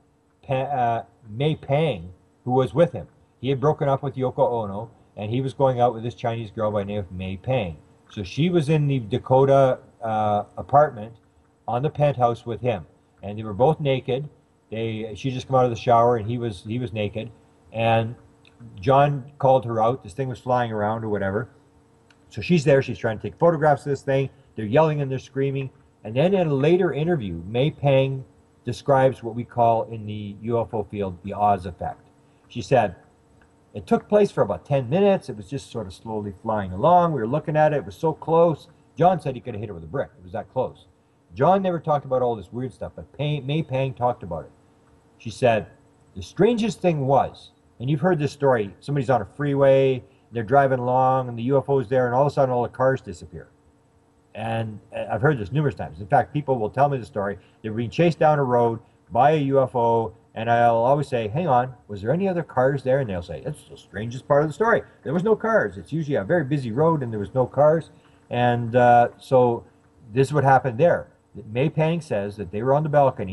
S3: May Pang, who was with him, he had broken up with Yoko Ono, and he was going out with this Chinese girl by the name of May Pang. So she was in the Dakota apartment on the penthouse with him, and they were both naked. She just come out of the shower, and he was naked. And John called her out. This thing was flying around or whatever. So she's there. She's trying to take photographs of this thing. They're yelling and they're screaming. And then in a later interview, May Pang describes what we call in the UFO field the Oz effect. She said, it took place for about 10 minutes. It was just sort of slowly flying along. We were looking at it. It was so close. John said he could have hit it with a brick. It was that close. John never talked about all this weird stuff, but May Pang talked about it. She said, the strangest thing was, and you've heard this story, somebody's on a freeway, they're driving along, and the UFO's there, and all of a sudden all the cars disappear. And I've heard this numerous times. In fact, people will tell me the story. They're being chased down a road by a UFO, and I'll always say, hang on, was there any other cars there? And they'll say, that's the strangest part of the story. There was no cars. It's usually a very busy road, and there was no cars. And so this is what happened there. May Pang says that they were on the balcony,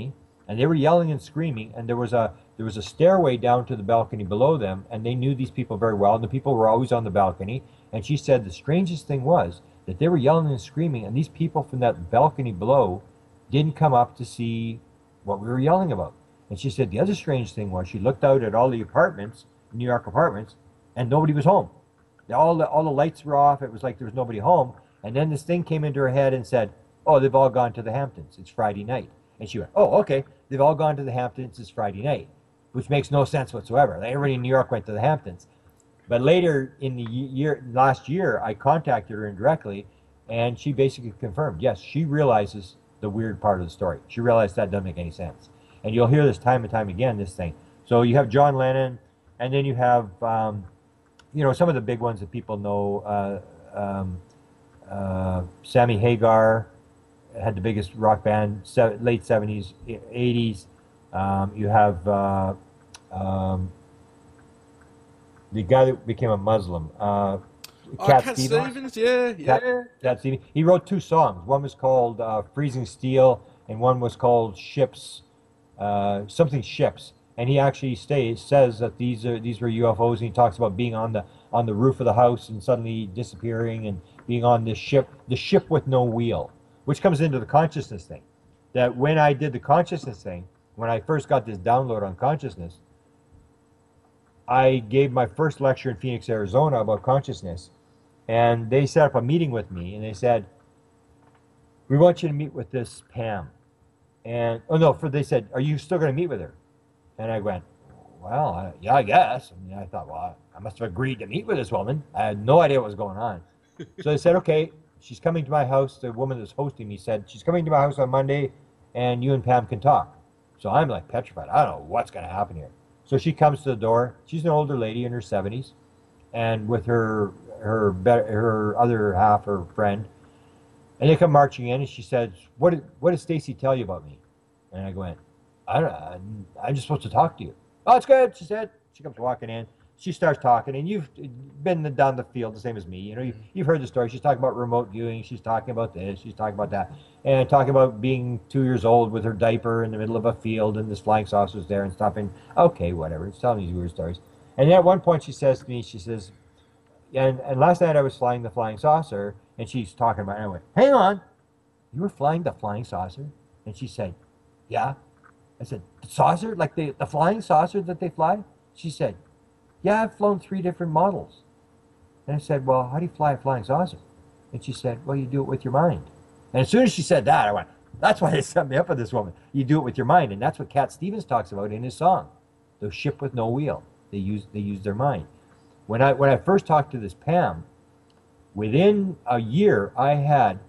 S3: and they were yelling and screaming, and there was a stairway down to the balcony below them, and they knew these people very well, and the people were always on the balcony. And she said the strangest thing was that they were yelling and screaming, and these people from that balcony below didn't come up to see what we were yelling about. And she said the other strange thing was she looked out at all the apartments, New York apartments, and nobody was home. All the lights were off. It was like there was nobody home. And then this thing came into her head and said, oh, they've all gone to the Hamptons. It's Friday night. And she went, oh, okay. They've all gone to the Hamptons. It's Friday night, which makes no sense whatsoever. Everybody in New York went to the Hamptons. But later in the last year, I contacted her indirectly, and she basically confirmed, yes, she realizes the weird part of the story. She realized that doesn't make any sense. And you'll hear this time and time again, this thing. So you have John Lennon, and then you have, some of the big ones that people know. Sammy Hagar had the biggest rock band, late 70s, 80s. You have the guy that became a Muslim,
S1: Cat Stevens, yeah.
S3: Cat Stevens. He wrote 2 songs. One was called Freezing Steel, and one was called Ships, something Ships. And he actually says that these were UFOs, and he talks about being on the roof of the house and suddenly disappearing, and being on this ship, the ship with no wheel, which comes into the consciousness thing. That when I did the consciousness thing, when I first got this download on consciousness, I gave my first lecture in Phoenix, Arizona about consciousness, and they set up a meeting with me, and they said, we want you to meet with this Pam. And, they said, are you still going to meet with her? And I went, well, yeah, I guess. And I thought, well, I must have agreed to meet with this woman. I had no idea what was going on. So they said, okay, she's coming to my house. The woman that's hosting me said, she's coming to my house on Monday, and you and Pam can talk. So I'm like petrified. I don't know what's going to happen here. So she comes to the door. She's an older lady in her 70s, and with her other half, her friend. And they come marching in, and she said, what did Stacy tell you about me? And I went, I'm just supposed to talk to you. Oh, it's good, she said. She comes walking in. She starts talking, and you've been down the field the same as me. You've heard the story. She's talking about remote viewing. She's talking about this. She's talking about that. And talking about being 2 years old with her diaper in the middle of a field, and this flying saucer's there and stuff. And okay, whatever. It's telling these weird stories. And then at one point she says to me, she says, and last night I was flying the flying saucer, and she's talking about it. And I went, hang on. You were flying the flying saucer? And she said, yeah. I said, the saucer? Like the flying saucer that they fly? She said, yeah, I've flown 3 different models. And I said, well, how do you fly a flying saucer? And she said, well, you do it with your mind. And as soon as she said that, I went, that's why they set me up with this woman. You do it with your mind. And that's what Cat Stevens talks about in his song, the ship with no wheel. They use their mind. When I first talked to this Pam, within a year, I had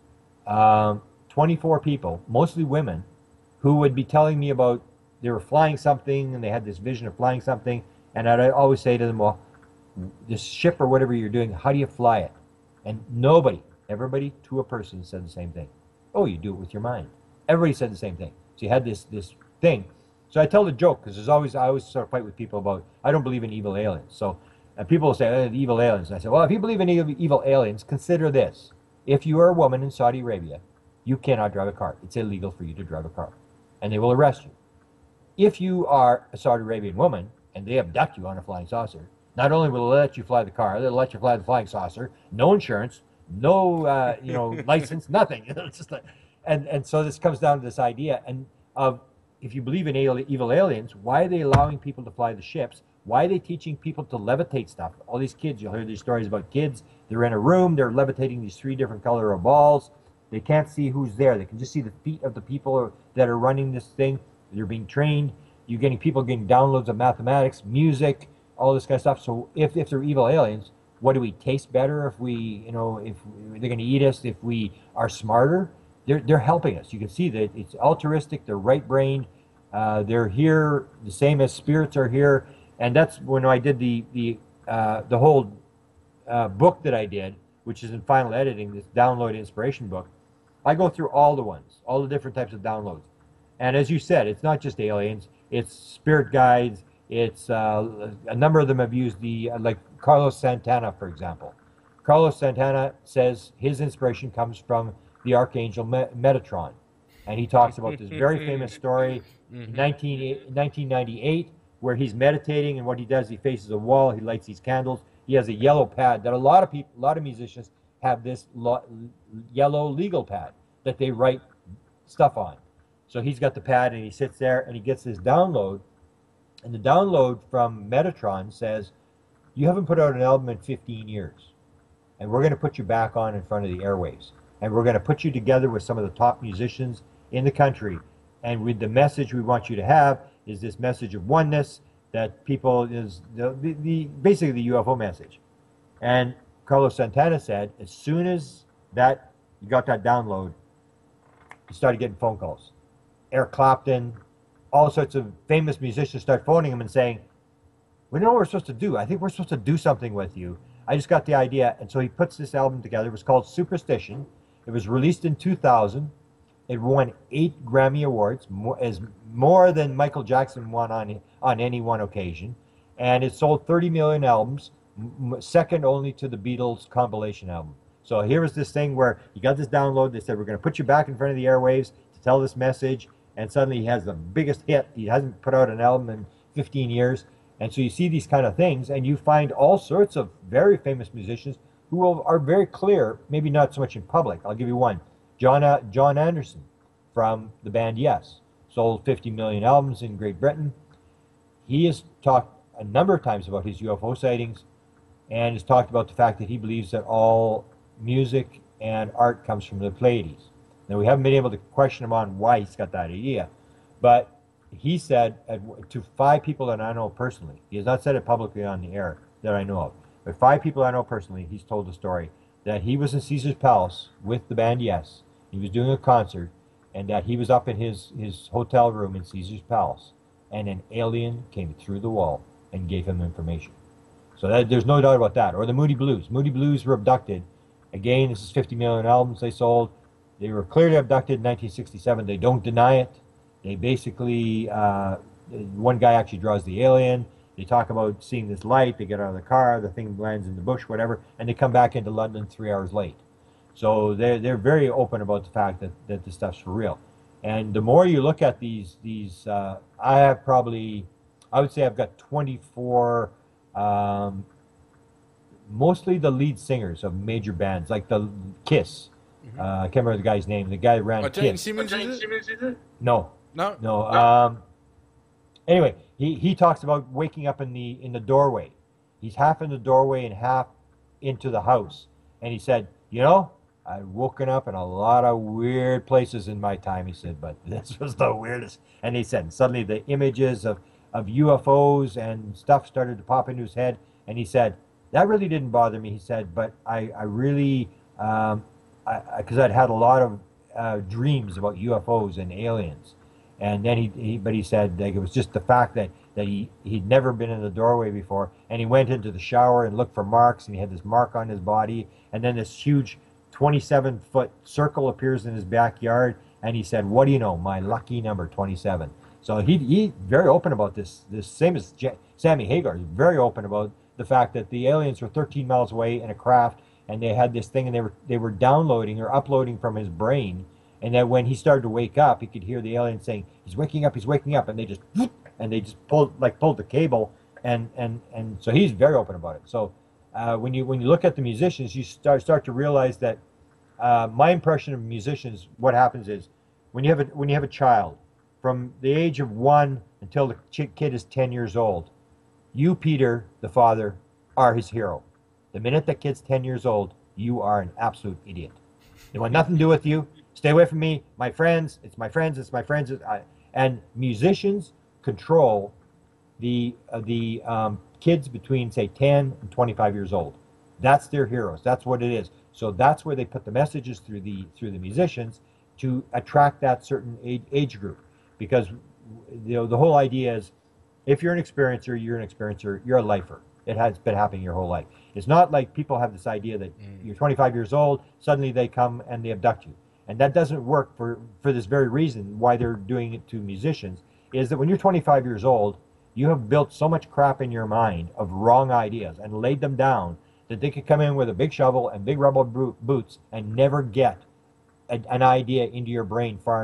S3: 24 people, mostly women, who would be telling me about they were flying something, and they had this vision of flying something. And I'd always say to them, well, this ship or whatever you're doing, how do you fly it? And everybody to a person said the same thing. Oh, you do it with your mind. Everybody said the same thing. So you had this thing. So I tell the joke, because I always sort of fight with people about, I don't believe in evil aliens. So people will say, evil aliens. And I say, well, if you believe in evil aliens, consider this. If you are a woman in Saudi Arabia, you cannot drive a car. It's illegal for you to drive a car. And they will arrest you. If you are a Saudi Arabian woman, and they abduct you on a flying saucer, not only will they let you fly the car, they'll let you fly the flying saucer, no insurance, no license, nothing. It's just and so this comes down to this idea of if you believe in evil aliens, why are they allowing people to fly the ships? Why are they teaching people to levitate stuff? All these kids, you'll hear these stories about kids. They're in a room, they're levitating these 3 different color of balls. They can't see who's there. They can just see the feet of the people that are running this thing. They're being trained. You're getting people getting downloads of mathematics, music, all this kind of stuff. So if they're evil aliens, what do we taste better if if they're going to eat us, if we are smarter? They're helping us. You can see that it's altruistic. They're right-brained. They're here the same as spirits are here. And that's when I did the whole book that I did, which is in final editing, this download inspiration book. I go through all the ones, all the different types of downloads. And as you said, it's not just aliens. It's spirit guides. It's a number of them have used like Carlos Santana, for example. Carlos Santana says his inspiration comes from the Archangel Metatron. And he talks about this very famous story in 1998 where he's meditating, and what he does, he faces a wall, he lights these candles. He has a yellow pad that a lot of musicians have, this yellow legal pad that they write stuff on. So he's got the pad and he sits there and he gets this download, and the download from Metatron says, you haven't put out an album in 15 years, and we're going to put you back on in front of the airwaves, and we're going to put you together with some of the top musicians in the country, and with the message we want you to have is this message of oneness, that people is basically the UFO message. And Carlos Santana said as soon as that you got that download, he started getting phone calls. Eric Clapton, all sorts of famous musicians start phoning him and saying, we know what we're supposed to do. I think we're supposed to do something with you. I just got the idea. And so he puts this album together. It was called Superstition. It was released in 2000. It won 8 Grammy Awards, more than Michael Jackson won on any one occasion. And it sold 30 million albums, second only to the Beatles compilation album. So here was this thing where you got this download. They said, we're going to put you back in front of the airwaves to tell this message. And suddenly he has the biggest hit. He hasn't put out an album in 15 years. And so you see these kind of things, and you find all sorts of very famous musicians who are very clear, maybe not so much in public. I'll give you one. John Anderson from the band Yes, sold 50 million albums in Great Britain. He has talked a number of times about his UFO sightings, and has talked about the fact that he believes that all music and art comes from the Pleiades. Now, we haven't been able to question him on why he's got that idea, but he said to 5 people that I know personally, he has not said it publicly on the air that I know of, but 5 people I know personally, he's told the story that he was in Caesar's Palace with the band Yes. He was doing a concert, and that he was up in his hotel room in Caesar's Palace, and an alien came through the wall and gave him information. So there's no doubt about that. Or the Moody Blues. Moody Blues were abducted. Again, this is 50 million albums they sold. They were clearly abducted in 1967. They don't deny it. They basically, one guy actually draws the alien. They talk about seeing this light. They get out of the car. The thing lands in the bush, whatever, and they come back into London 3 hours late. So they're very open about the fact that this stuff's for real. And the more you look at these I would say I've got 24, mostly the lead singers of major bands, like the Kiss. I can't remember the guy's name. The guy ran
S1: Gene
S3: Kiss.
S1: Simmons, is it?
S3: No. Anyway, he talks about waking up in the doorway. He's half in the doorway and half into the house. And he said, I've woken up in a lot of weird places in my time, he said, but this was the weirdest. And he said, suddenly the images of UFOs and stuff started to pop into his head. And he said, that really didn't bother me, he said, but I really, because I'd had a lot of dreams about UFOs and aliens. And then he said like, it was just the fact that he'd never been in the doorway before. And he went into the shower and looked for marks, and he had this mark on his body. And then this huge 27-foot circle appears in his backyard, and he said, what do you know, my lucky number 27. So he very open about this same as Sammy Hagar, very open about the fact that the aliens were 13 miles away in a craft, and they had this thing, and they were downloading or uploading from his brain, and that when he started to wake up, he could hear the alien saying, he's waking up, and they just pulled the cable, and so he's very open about it. So when you look at the musicians, you start to realize that my impression of musicians, what happens is when you have a child from the age of 1 until the kid is 10 years old, you, Peter, the father, are his hero. The minute that kid's 10 years old, you are an absolute idiot. They want nothing to do with you. Stay away from me. My friends. It's my friends. It's my friends. And musicians control the kids between, say, 10 and 25 years old. That's their heroes. That's what it is. So that's where they put the messages through the musicians to attract that certain age group. Because the whole idea is, if you're an experiencer, you're a lifer. It has been happening your whole life. It's not like people have this idea that you're 25 years old, suddenly they come and they abduct you. And that doesn't work for this very reason why they're doing it to musicians, is that when you're 25 years old, you have built so much crap in your mind of wrong ideas and laid them down that they could come in with a big shovel and big rubber boots and never get an idea into your brain far enough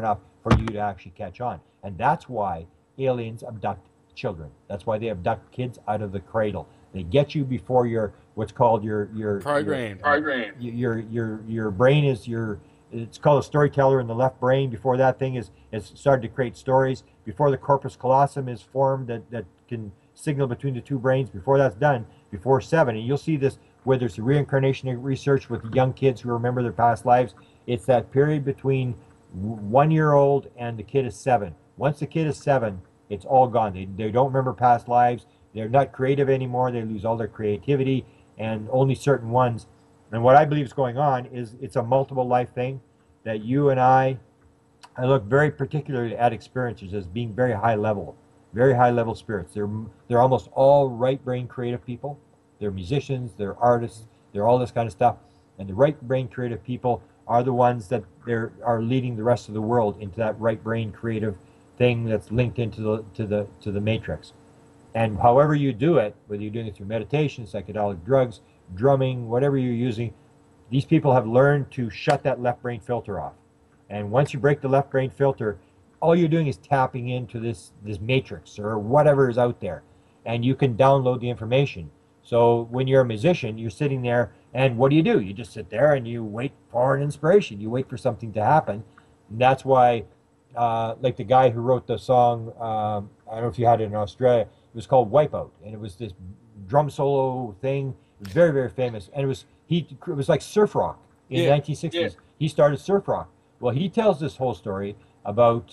S3: for you to actually catch on. And that's why aliens abduct children. That's why they abduct kids out of the cradle. They get you before your what's called your
S1: Program.
S3: your brain is your it's called a storyteller in the left brain. Before that thing is started to create stories. Before the corpus callosum is formed that can signal between the two brains. Before that's done, before 7, and you'll see this where there's reincarnation research with young kids who remember their past lives. It's that period between 1 year old and the kid is 7. Once the kid is 7, it's all gone. They don't remember past lives. They're not creative anymore. They lose all their creativity, and only certain ones. And what I believe is going on is it's a multiple life thing that you and I look very particularly at experiencers as being very high level spirits. They're almost all right brain creative people. They're musicians, they're artists, they're all this kind of stuff. And the right brain creative people are the ones that are leading the rest of the world into that right brain creative thing that's linked into the matrix. And however you do it, whether you're doing it through meditation, psychedelic drugs, drumming, whatever you're using, these people have learned to shut that left brain filter off. And once you break the left brain filter, all you're doing is tapping into this matrix or whatever is out there, and you can download the information. So when you're a musician, you're sitting there, and what do? You just sit there and you wait for an inspiration. You wait for something to happen. And that's why, like the guy who wrote the song, I don't know if you had it in Australia, it was called Wipeout, and it was this drum solo thing. It was very, very famous, and it was like surf rock in the 1960s. Yeah. He started surf rock. Well, he tells this whole story about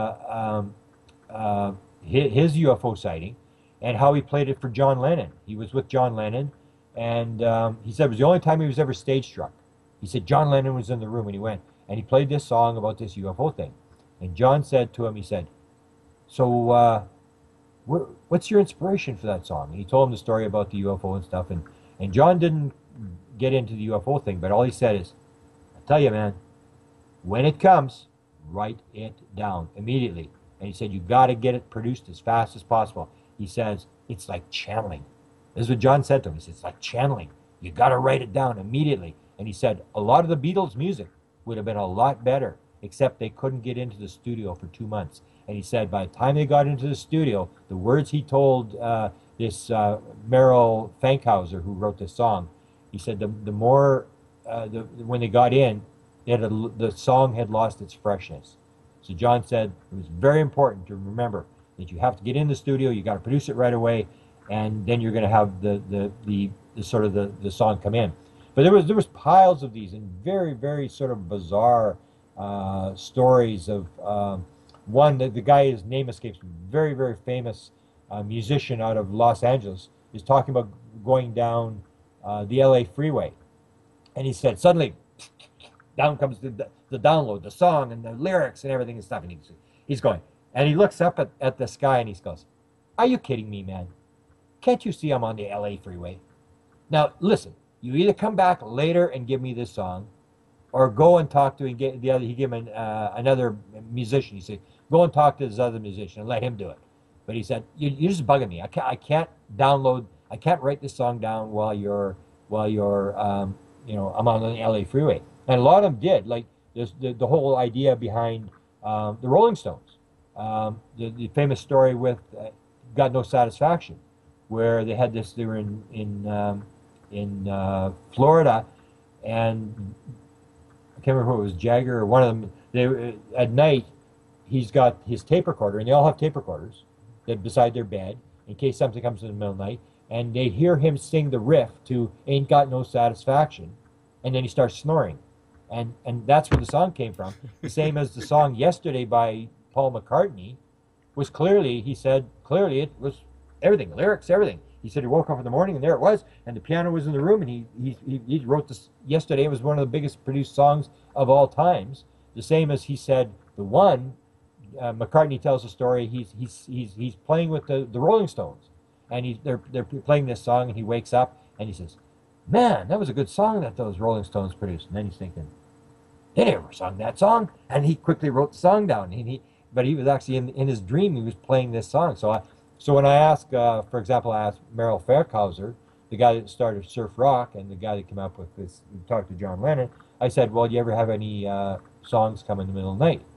S3: his UFO sighting and how he played it for John Lennon. He was with John Lennon, and he said it was the only time he was ever stage struck. He said John Lennon was in the room when he went, and he played this song about this UFO thing. And John said to him, he said, so what's your inspiration for that song? And he told him the story about the UFO and stuff, and John didn't get into the UFO thing, but all he said is, I tell you, man, when it comes, write it down immediately. And he said, you got to get it produced as fast as possible. He says, it's like channeling. This is what John said to him. He said, it's like channeling. You got to write it down immediately. And he said, a lot of the Beatles' music would have been a lot better, except they couldn't get into the studio for 2 months. And he said, by the time they got into the studio, the words he told this Merrill Fankhauser, who wrote this song, he said, when they got in, the song had lost its freshness. So John said it was very important to remember that you have to get in the studio, you got to produce it right away, and then you're going to have the sort of the song come in. But there was piles of these and very, very sort of bizarre stories of one that the guy, his name escapes me, very, very famous musician out of Los Angeles, is talking about going down the LA freeway, and he said suddenly down comes the download, the song and the lyrics and everything and stuff, and he's going, and he looks up at the sky and he goes, are you kidding me, man? Can't you see I'm on the LA freeway? Now listen, you either come back later and give me this song, or go and talk to he gave him another musician. He said, go and talk to this other musician and let him do it. But he said, you're just bugging me. I can't download, I can't write this song down while you're I'm on the LA freeway. And a lot of them did. Like the whole idea behind the Rolling Stones, the famous story with "Got No Satisfaction," where they had this. They were in Florida, and I can't remember who it was, Jagger or one of them. They at night, he's got his tape recorder, and they all have tape recorders that beside their bed in case something comes in the middle of the night, and they hear him sing the riff to "Ain't Got No Satisfaction," and then he starts snoring. And that's where the song came from. The same as the song Yesterday by Paul McCartney was clearly, he said, clearly it was everything, lyrics, everything. He said he woke up in the morning and there it was, and the piano was in the room, and he wrote this Yesterday. It was one of the biggest produced songs of all times. The same as he said, the one, McCartney tells a story, he's playing with the Rolling Stones, and they're playing this song, and he wakes up and he says, man, that was a good song that those Rolling Stones produced. And then he's thinking, they never sung that song. And he quickly wrote the song down. But he was actually in his dream, he was playing this song. So when I asked, for example, I asked Merrill Fankhauser, the guy that started surf rock and the guy that came up with this, talked to John Lennon, I said, well, do you ever have any songs come in the middle of the night?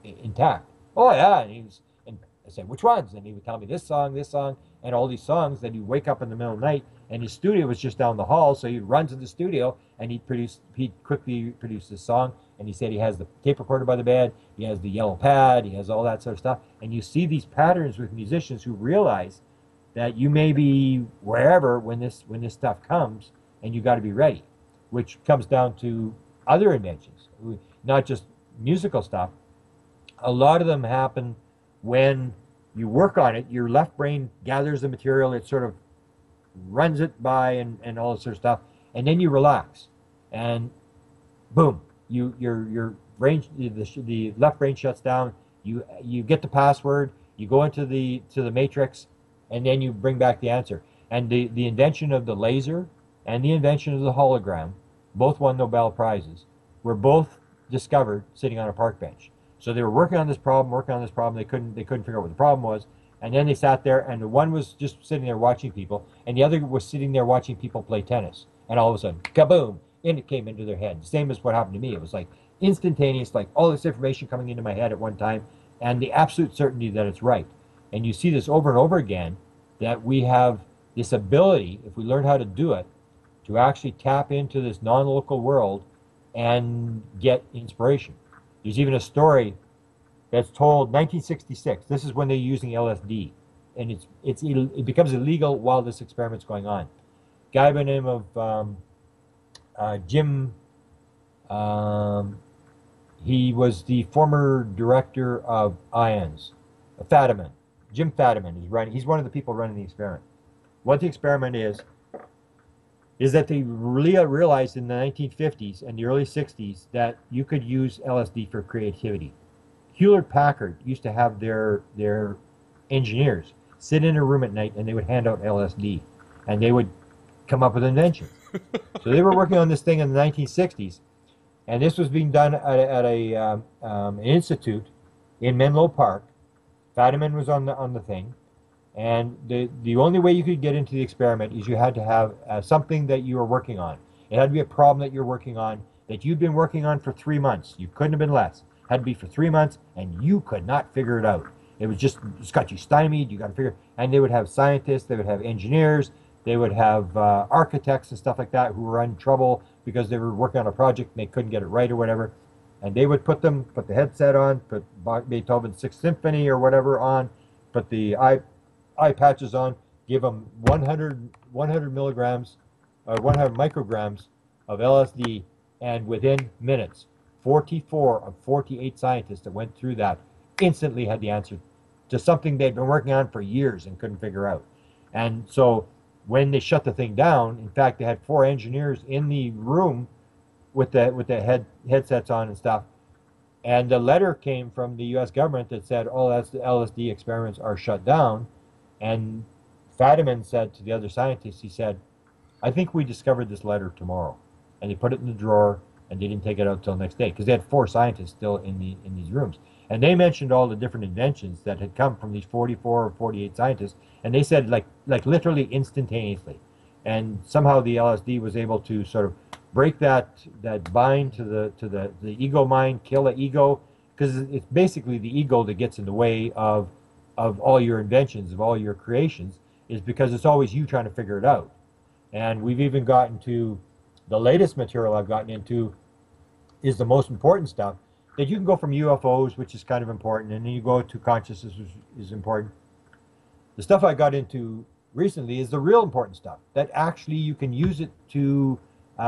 S3: intact. Oh yeah, and I said, which ones? And he would tell me this song, and all these songs. Then he'd wake up in the middle of the night, and his studio was just down the hall, so he'd run to the studio and he'd quickly produce this song. And he said he has the tape recorder by the bed, he has the yellow pad, he has all that sort of stuff. And you see these patterns with musicians who realize that you may be wherever when this stuff comes, and you got to be ready, which comes down to other inventions, not just musical stuff. A lot of them happen when you work on it. Your left brain gathers the material, it sort of runs it by and all this sort of stuff, and then you relax, and boom, your brain, the left brain shuts down. You get the password, you go into the matrix, and then you bring back the answer. And the invention of the laser and the invention of the hologram, both won Nobel Prizes, were both discovered sitting on a park bench. So they were working on this problem. They couldn't figure out what the problem was. And then they sat there, and the one was just sitting there watching people, and the other was sitting there watching people play tennis. And all of a sudden, kaboom, and it came into their head. Same as what happened to me. It was like instantaneous, like all this information coming into my head at one time, and the absolute certainty that it's right. And you see this over and over again, that we have this ability, if we learn how to do it, to actually tap into this non-local world and get inspiration. There's even a story that's told 1966. This is when they're using LSD, and it becomes illegal while this experiment's going on. Guy by the name of Jim, he was the former director of IONS, Fadiman. Jim Fadiman is running. He's one of the people running the experiment. What the experiment is that they realized in the 1950s and the early 60s that you could use LSD for creativity. Hewlett-Packard used to have their engineers sit in a room at night, and they would hand out LSD, and they would come up with inventions. So they were working on this thing in the 1960s, and this was being done at an institute in Menlo Park. Fadiman was on the thing, and the only way you could get into the experiment is you had to have something that you were working on. It had to be a problem that you're working on, that you'd been working on for 3 months. You couldn't have been less. It had to be for 3 months, and you could not figure it out. It's got you stymied. You got to figure. And they would have scientists, they would have engineers, they would have architects and stuff like that who were in trouble because they were working on a project and they couldn't get it right or whatever. And they would put the headset on, put Beethoven's Sixth Symphony or whatever on, put the eye patches on, give them 100 milligrams, 100 micrograms of LSD, and within minutes, 44 of 48 scientists that went through that instantly had the answer to something they'd been working on for years and couldn't figure out. And so when they shut the thing down, in fact, they had 4 engineers in the room with the headsets on and stuff. And the letter came from the U.S. government that said, "Oh, that's the LSD experiments are shut down." And Fadiman said to the other scientists, he said, "I think we discovered this letter tomorrow." And they put it in the drawer, and they didn't take it out till the next day because they had 4 scientists still in these rooms. And they mentioned all the different inventions that had come from these 44 or 48 scientists, and they said like literally instantaneously. And somehow the LSD was able to sort of break that bind to the ego mind, kill the ego, because it's basically the ego that gets in the way of all your inventions, of all your creations, is because it's always you trying to figure it out. And we've even gotten to the latest material I've gotten into is the most important stuff, that you can go from UFOs, which is kind of important, and then you go to consciousness, which is important. The stuff I got into recently is the real important stuff, that actually you can use it to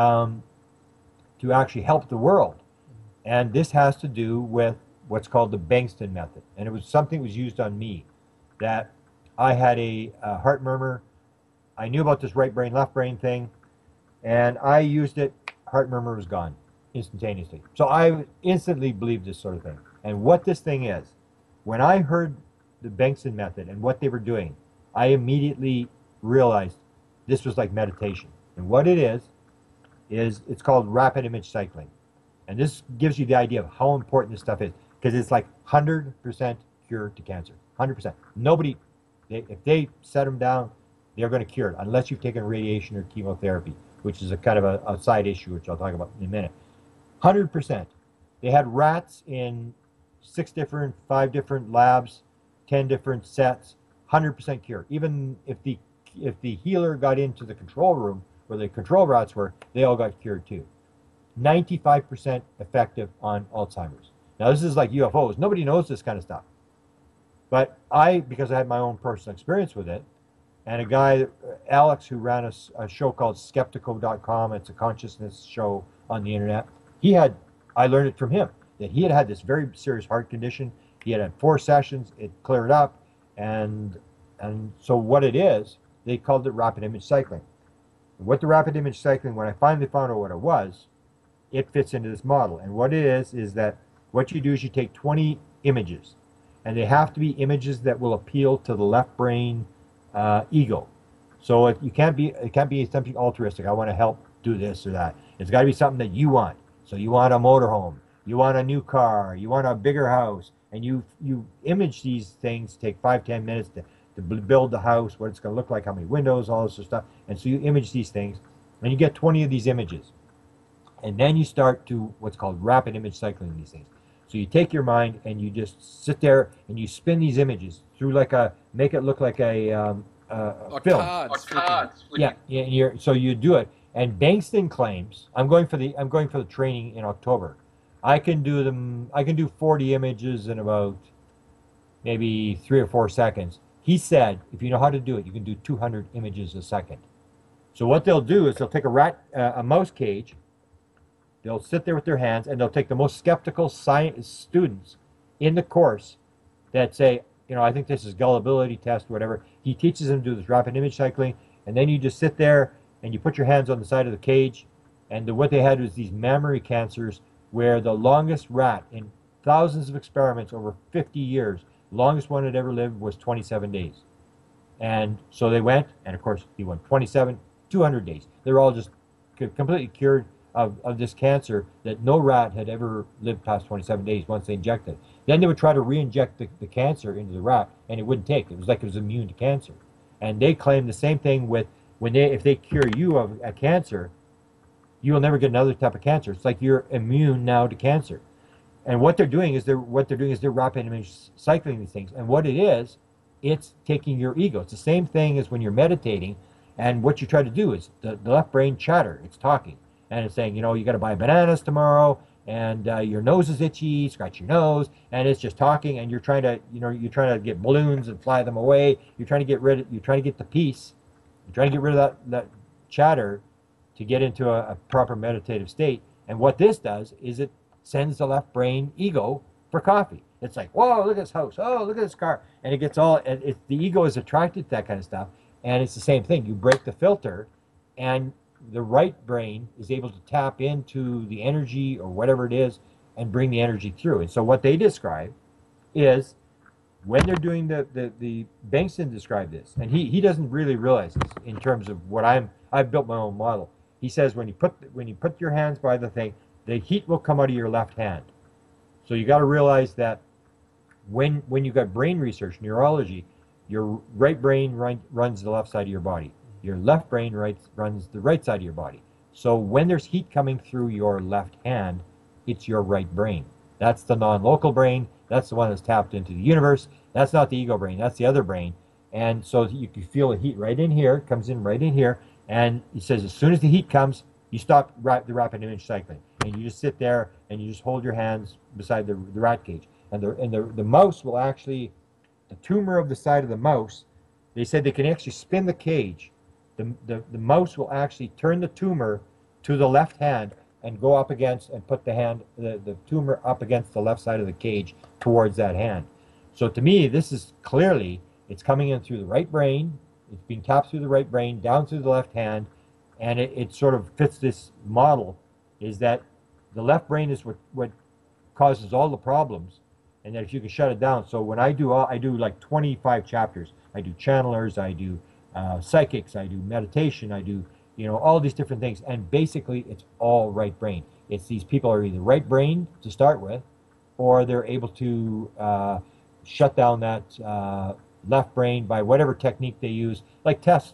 S3: actually help the world. And this has to do with what's called the Bengston method. And it was something that was used on me, that I had a heart murmur. I knew about this right brain, left brain thing, and I used it. Heart murmur was gone instantaneously. So I instantly believed this sort of thing. And what this thing is, when I heard the Bengston method and what they were doing, I immediately realized this was like meditation. And what it is it's called rapid image cycling. And this gives you the idea of how important this stuff is, because it's like 100% cure to cancer. 100%. Nobody, if they set them down, they're going to cure it, unless you've taken radiation or chemotherapy, which is a kind of a side issue, which I'll talk about in a minute. 100%. They had rats in 5 different labs, 10 different sets, 100% cure. Even if the healer got into the control room where the control rats were, they all got cured too. 95% effective on Alzheimer's. Now this is like UFOs. Nobody knows this kind of stuff. But because I had my own personal experience with it, and a guy, Alex, who ran a show called Skeptico.com, it's a consciousness show on the internet, I learned it from him, that he had this very serious heart condition. He had 4 sessions, it cleared up, and so what it is, they called it rapid image cycling. And what the rapid image cycling, when I finally found out what it was, it fits into this model. And what it is that what you do is you take 20 images, and they have to be images that will appeal to the left brain ego. So it can't be something altruistic. I want to help do this or that. It's got to be something that you want. So you want a motorhome, you want a new car, you want a bigger house, and you image these things. Take 5-10 minutes to build the house, what it's going to look like, how many windows, all this sort of stuff. And so you image these things, and you get 20 of these images, and then you start to what's called rapid image cycling these things. So you take your mind and you just sit there and you spin these images through make it look like a film.
S1: Cards.
S3: Yeah. So you do it. And Bankston claims, I'm going for the training in October. I can do 40 images in about maybe 3 or 4 seconds. He said, if you know how to do it, you can do 200 images a second. So what they'll do is they'll take a mouse cage. They'll sit there with their hands, and they'll take the most skeptical students in the course that say, I think this is gullibility test, whatever. He teaches them to do this rapid image cycling, and then you just sit there and you put your hands on the side of the cage, and what they had was these mammary cancers where the longest rat in thousands of experiments over 50 years, longest one that ever lived was 27 days. And so they went, and of course he went 27, 200 days. They're all just completely cured of this cancer that no rat had ever lived past 27 days once they injected it. Then they would try to re-inject the cancer into the rat, and it wouldn't take. It was like it was immune to cancer. And they claim the same thing with if they cure you of a cancer, you will never get another type of cancer. It's like you're immune now to cancer. And what they're doing is they're rapid image cycling these things. And what it is, it's taking your ego. It's the same thing as when you're meditating, and what you try to do is the left brain chatter. It's talking. And it's saying, you got to buy bananas tomorrow, and your nose is itchy, scratch your nose, and it's just talking, and you're trying to get balloons and fly them away. You're trying to get the peace. You're trying to get rid of that chatter to get into a proper meditative state. And what this does is it sends the left brain ego for coffee. It's like, whoa, look at this house. Oh, look at this car. And it gets the ego is attracted to that kind of stuff. And it's the same thing. You break the filter, and the right brain is able to tap into the energy or whatever it is and bring the energy through. And so what they describe is when they're doing the Bankston described this, and he doesn't really realize this in terms of what I've built my own model. He says when you put your hands by the thing, the heat will come out of your left hand. So you got to realize that when you've got brain research, neurology, your right brain runs the left side of your body. Your left brain runs the right side of your body. So when there's heat coming through your left hand, it's your right brain. That's the non-local brain. That's the one that's tapped into the universe. That's not the ego brain. That's the other brain. And so you can feel the heat right in here, comes in right in here. And he says as soon as the heat comes, you stop the rapid image cycling. And you just sit there and you just hold your hands beside the rat cage. And the mouse will actually, the tumor of the side of the mouse, they said they can actually spin the cage. The mouse will actually turn the tumor to the left hand and go up against and put the tumor up against the left side of the cage towards that hand. So to me, this is clearly, it's coming in through the right brain, it's being tapped through the right brain, down through the left hand, and it sort of fits this model, is that the left brain is what causes all the problems, and that if you can shut it down. So when I do like 25 chapters. I do channelers, I do psychics, I do meditation, I do all these different things, and basically it's all right brain. It's these people are either right brain to start with, or they're able to shut down that left brain by whatever technique they use, like Thomas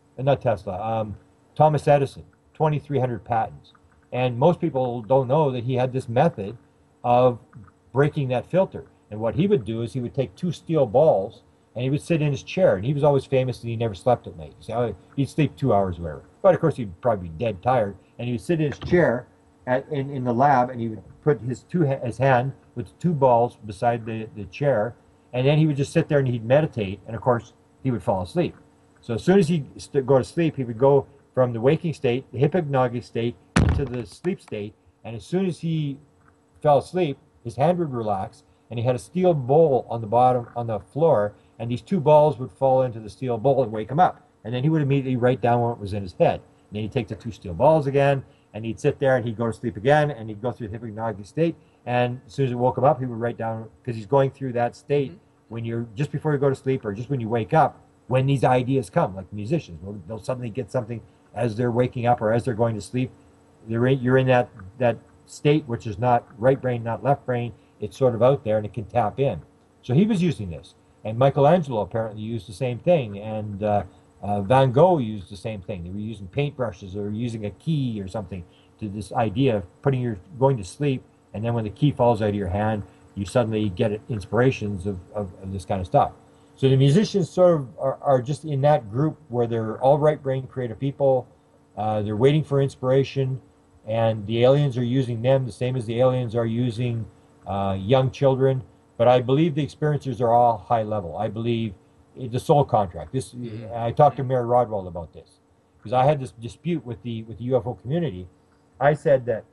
S3: Edison, 2,300 patents, and most people don't know that he had this method of breaking that filter. And what he would do is he would take 2 steel balls and he would sit in his chair. And he was always famous that he never slept at night. He'd sleep 2 hours or whatever. But of course, he'd probably be dead tired. And he would sit in his chair in the lab, and he would put his hand with 2 balls beside the chair. And then he would just sit there and he'd meditate. And of course, he would fall asleep. So as soon as he'd go to sleep, he would go from the waking state, the hypnagogic state, into the sleep state. And as soon as he fell asleep, his hand would relax, and he had a steel bowl on the bottom, on the floor, and these 2 balls would fall into the steel bowl and wake him up. And then he would immediately write down what was in his head. And then he'd take the 2 steel balls again, and he'd sit there and he'd go to sleep again, and he'd go through the hypnagogic state. And as soon as it woke him up, he would write down, because he's going through that state when you're just before you go to sleep or just when you wake up, when these ideas come, like musicians. They'll suddenly get something as they're waking up or as they're going to sleep. You're in that state, which is not right brain, not left brain. It's sort of out there, and it can tap in. So he was using this. And Michelangelo apparently used the same thing. And Van Gogh used the same thing. They were using paintbrushes or using a key or something to this idea of going to sleep, and then when the key falls out of your hand, you suddenly get inspirations of this kind of stuff. So the musicians sort of are just in that group where they're all right brain creative people. They're waiting for inspiration, and the aliens are using them the same as the aliens are using young children. But I believe the experiencers are all high level. I believe the soul contract. I talked to Mary Rodwell about this because I had this dispute with the UFO community. I said that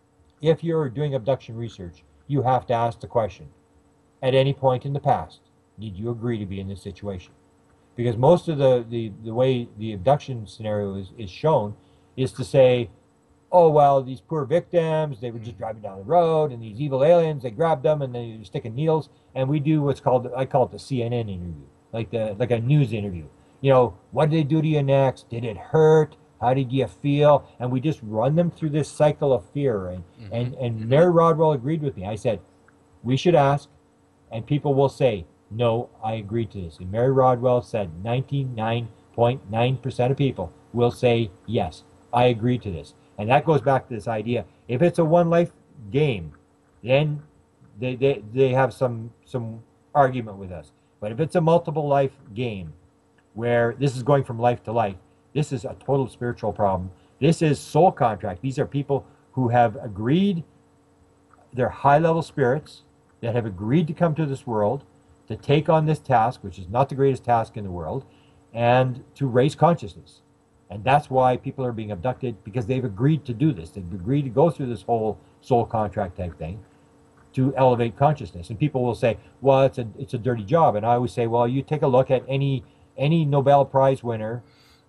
S3: if you're doing abduction research, you have to ask the question, at any point in the past, did you agree to be in this situation? Because most of the way the abduction scenario is shown is to say, oh, well, these poor victims, they were just driving down the road, and these evil aliens, they grabbed them, and they're sticking needles, and we do what's called, I call it the CNN interview, like a news interview. You know, what did they do to you next? Did it hurt? How did you feel? And we just run them through this cycle of fear. And Mary Rodwell agreed with me. I said, we should ask, and people will say, no, I agree to this. And Mary Rodwell said 99.9% of people will say, yes, I agree to this. And that goes back to this idea. If it's a one life game, then they have some argument with us. But if it's a multiple life game where this is going from life to life, this is a total spiritual problem. This is soul contract. These are people who have agreed, they're high level spirits that have agreed to come to this world to take on this task, which is not the greatest task in the world, and to raise consciousness. And that's why people are being abducted, because they've agreed to do this. They've agreed to go through this whole soul contract type thing to elevate consciousness. And people will say, well, it's a dirty job. And I always say, well, you take a look at any Nobel Prize winner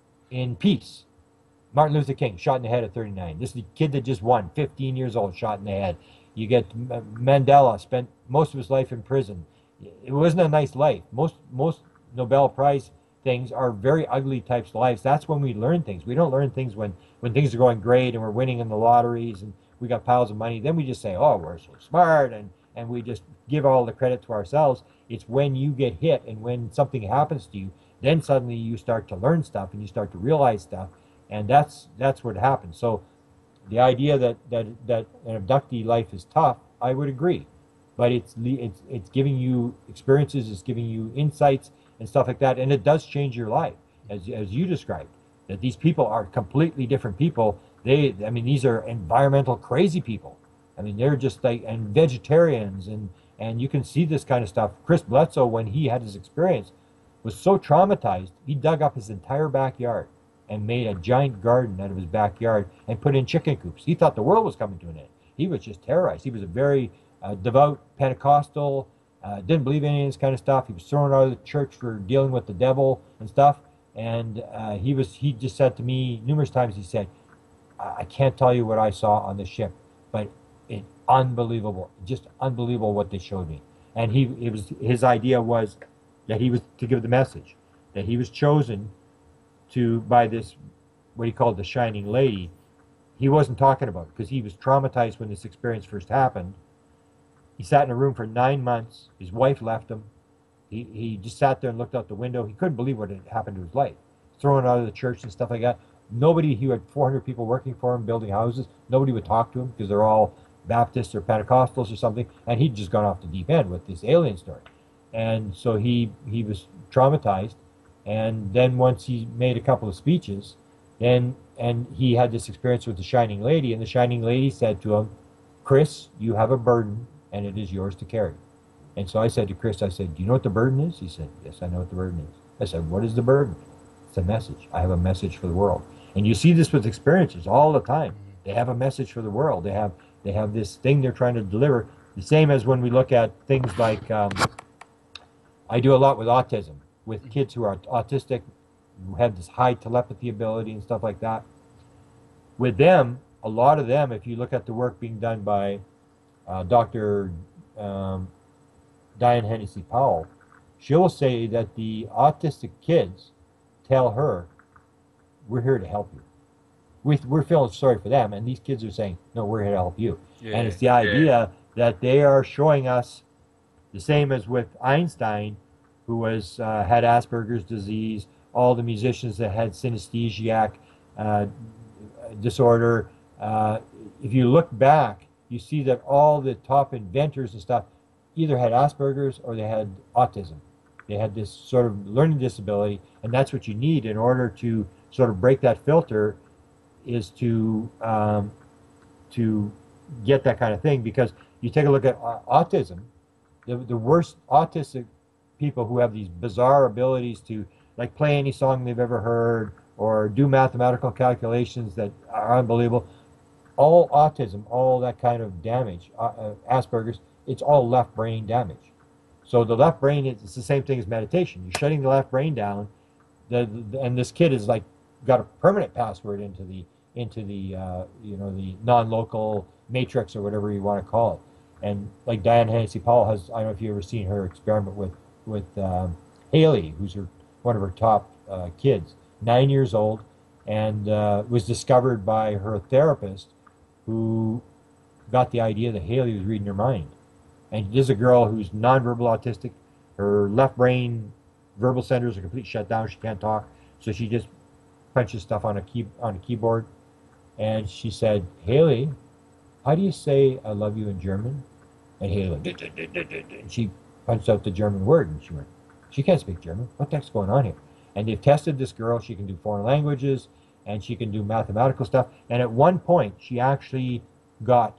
S3: in peace. Martin Luther King, shot in the head at 39. This is the kid that just won, 15 years old, shot in the head. You get Mandela, spent most of his life in prison. It wasn't a nice life. Most Nobel Prize things are very ugly types of lives. That's when we learn things. We don't learn things when things are going great and we're winning in the lotteries and we got piles of money. Then we just say, oh, we're so smart, and we just give all the credit to ourselves. It's when you get hit and when something happens to you, then suddenly you start to learn stuff and you start to realize stuff, and that's what happens. So the idea that an abductee life is tough, I would agree, but it's giving you experiences, it's giving you insights and stuff like that, and it does change your life, as you described. That these people are completely different people. These are environmental crazy people. I mean, they're just and vegetarians, and you can see this kind of stuff. Chris Bledsoe, when he had his experience, was so traumatized, he dug up his entire backyard and made a giant garden out of his backyard and put in chicken coops. He thought the world was coming to an end. He was just terrorized. He was a very devout Pentecostal, didn't believe in any of this kind of stuff. He was thrown out of the church for dealing with the devil and stuff. And he just said to me numerous times, he said, I can't tell you what I saw on the ship, but it's unbelievable, just unbelievable what they showed me. And his idea was that he was to give the message, that he was chosen by this, what he called the Shining Lady. He wasn't talking about it because he was traumatized when this experience first happened. He sat in a room for 9 months. His wife left him. He just sat there and looked out the window. He couldn't believe what had happened to his life. Thrown out of the church and stuff like that. He had 400 people working for him, building houses. Nobody would talk to him because they're all Baptists or Pentecostals or something, and he'd just gone off the deep end with this alien story. And so he was traumatized, and then once he made a couple of speeches, and he had this experience with the Shining Lady, and the Shining Lady said to him, Chris, you have a burden, and it is yours to carry. And so I said to Chris, I said, do you know what the burden is? He said, yes, I know what the burden is. I said, what is the burden? It's a message. I have a message for the world. And you see this with experiences all the time. They have a message for the world. They have this thing they're trying to deliver. The same as when we look at things like, I do a lot with autism, with kids who are autistic, who have this high telepathy ability and stuff like that. With them, a lot of them, if you look at the work being done by Dr. Diane Hennessy Powell, she'll say that the autistic kids tell her, we're here to help you. We're feeling sorry for them, and these kids are saying, no, we're here to help you. Yeah, and it's the idea that they are showing us the same as with Einstein, who was had Asperger's disease, all the musicians that had synesthesiac disorder. If you look back, you see that all the top inventors and stuff either had Asperger's or they had autism. They had this sort of learning disability, and that's what you need in order to sort of break that filter, is to get that kind of thing. Because you take a look at autism, the worst autistic people who have these bizarre abilities to like play any song they've ever heard or do mathematical calculations that are unbelievable, all autism, all that kind of damage, Asperger's, it's all left brain damage. So the left brain, it's the same thing as meditation. You're shutting the left brain down, and this kid is like got a permanent password into the the non-local matrix or whatever you want to call it. And like Diane Hennessy Powell has, I don't know if you've ever seen her experiment with Haley, who's one of her top kids, 9 years old, and was discovered by her therapist, who got the idea that Haley was reading her mind. And this is a girl who's nonverbal autistic. Her left brain verbal centers are completely shut down. She can't talk, so she just punches stuff on a keyboard. And she said, Haley, how do you say I love you in German? And Haley, and she punched out the German word, and she went, she can't speak German. What the heck's going on here? And they've tested this girl. She can do foreign languages, and she can do mathematical stuff. And at one point, she actually got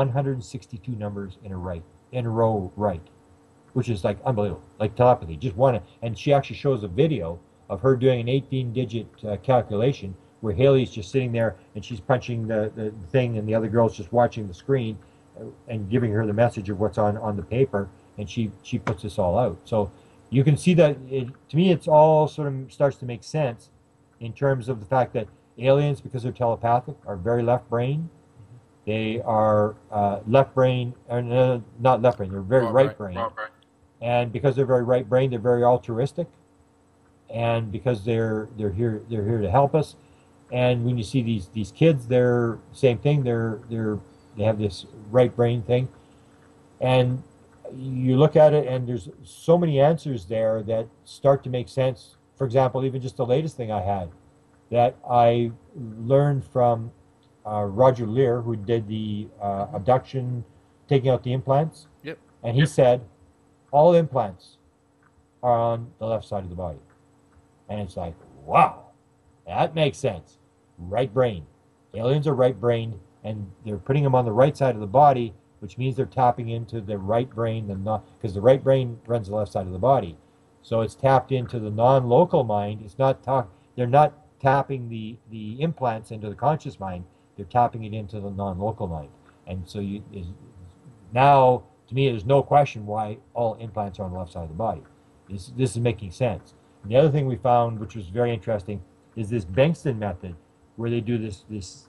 S3: 162 numbers in a row right, which is like unbelievable, like telepathy, just one. And she actually shows a video of her doing an 18-digit calculation where Haley's just sitting there and she's punching the thing, and the other girl's just watching the screen and giving her the message of what's on the paper, and she puts this all out. So you can see that, to me, it's all sort of starts to make sense in terms of the fact that aliens, because they're telepathic, are very left brain. They are left brain, or not left brain, they're very right brain. And because they're very right brain, they're very altruistic. And because they're here to help us. And when you see these kids, they're same thing. They have this right brain thing, and you look at it, and there's so many answers there that start to make sense. For example, even just the latest thing I had that I learned from Roger Lear, who did the abduction, taking out the implants.
S1: Yep.
S3: And he said all implants are on the left side of the body. And it's like, wow, that makes sense. Right brain. Aliens are right brained, and they're putting them on the right side of the body, which means they're tapping into the right brain, because the right brain runs the left side of the body. So it's tapped into the non-local mind. It's not they're not tapping the implants into the conscious mind. They're tapping it into the non-local mind. And so now, to me, there's no question why all implants are on the left side of the body. This is making sense. And the other thing we found, which was very interesting, is this Bengtson method, where they do this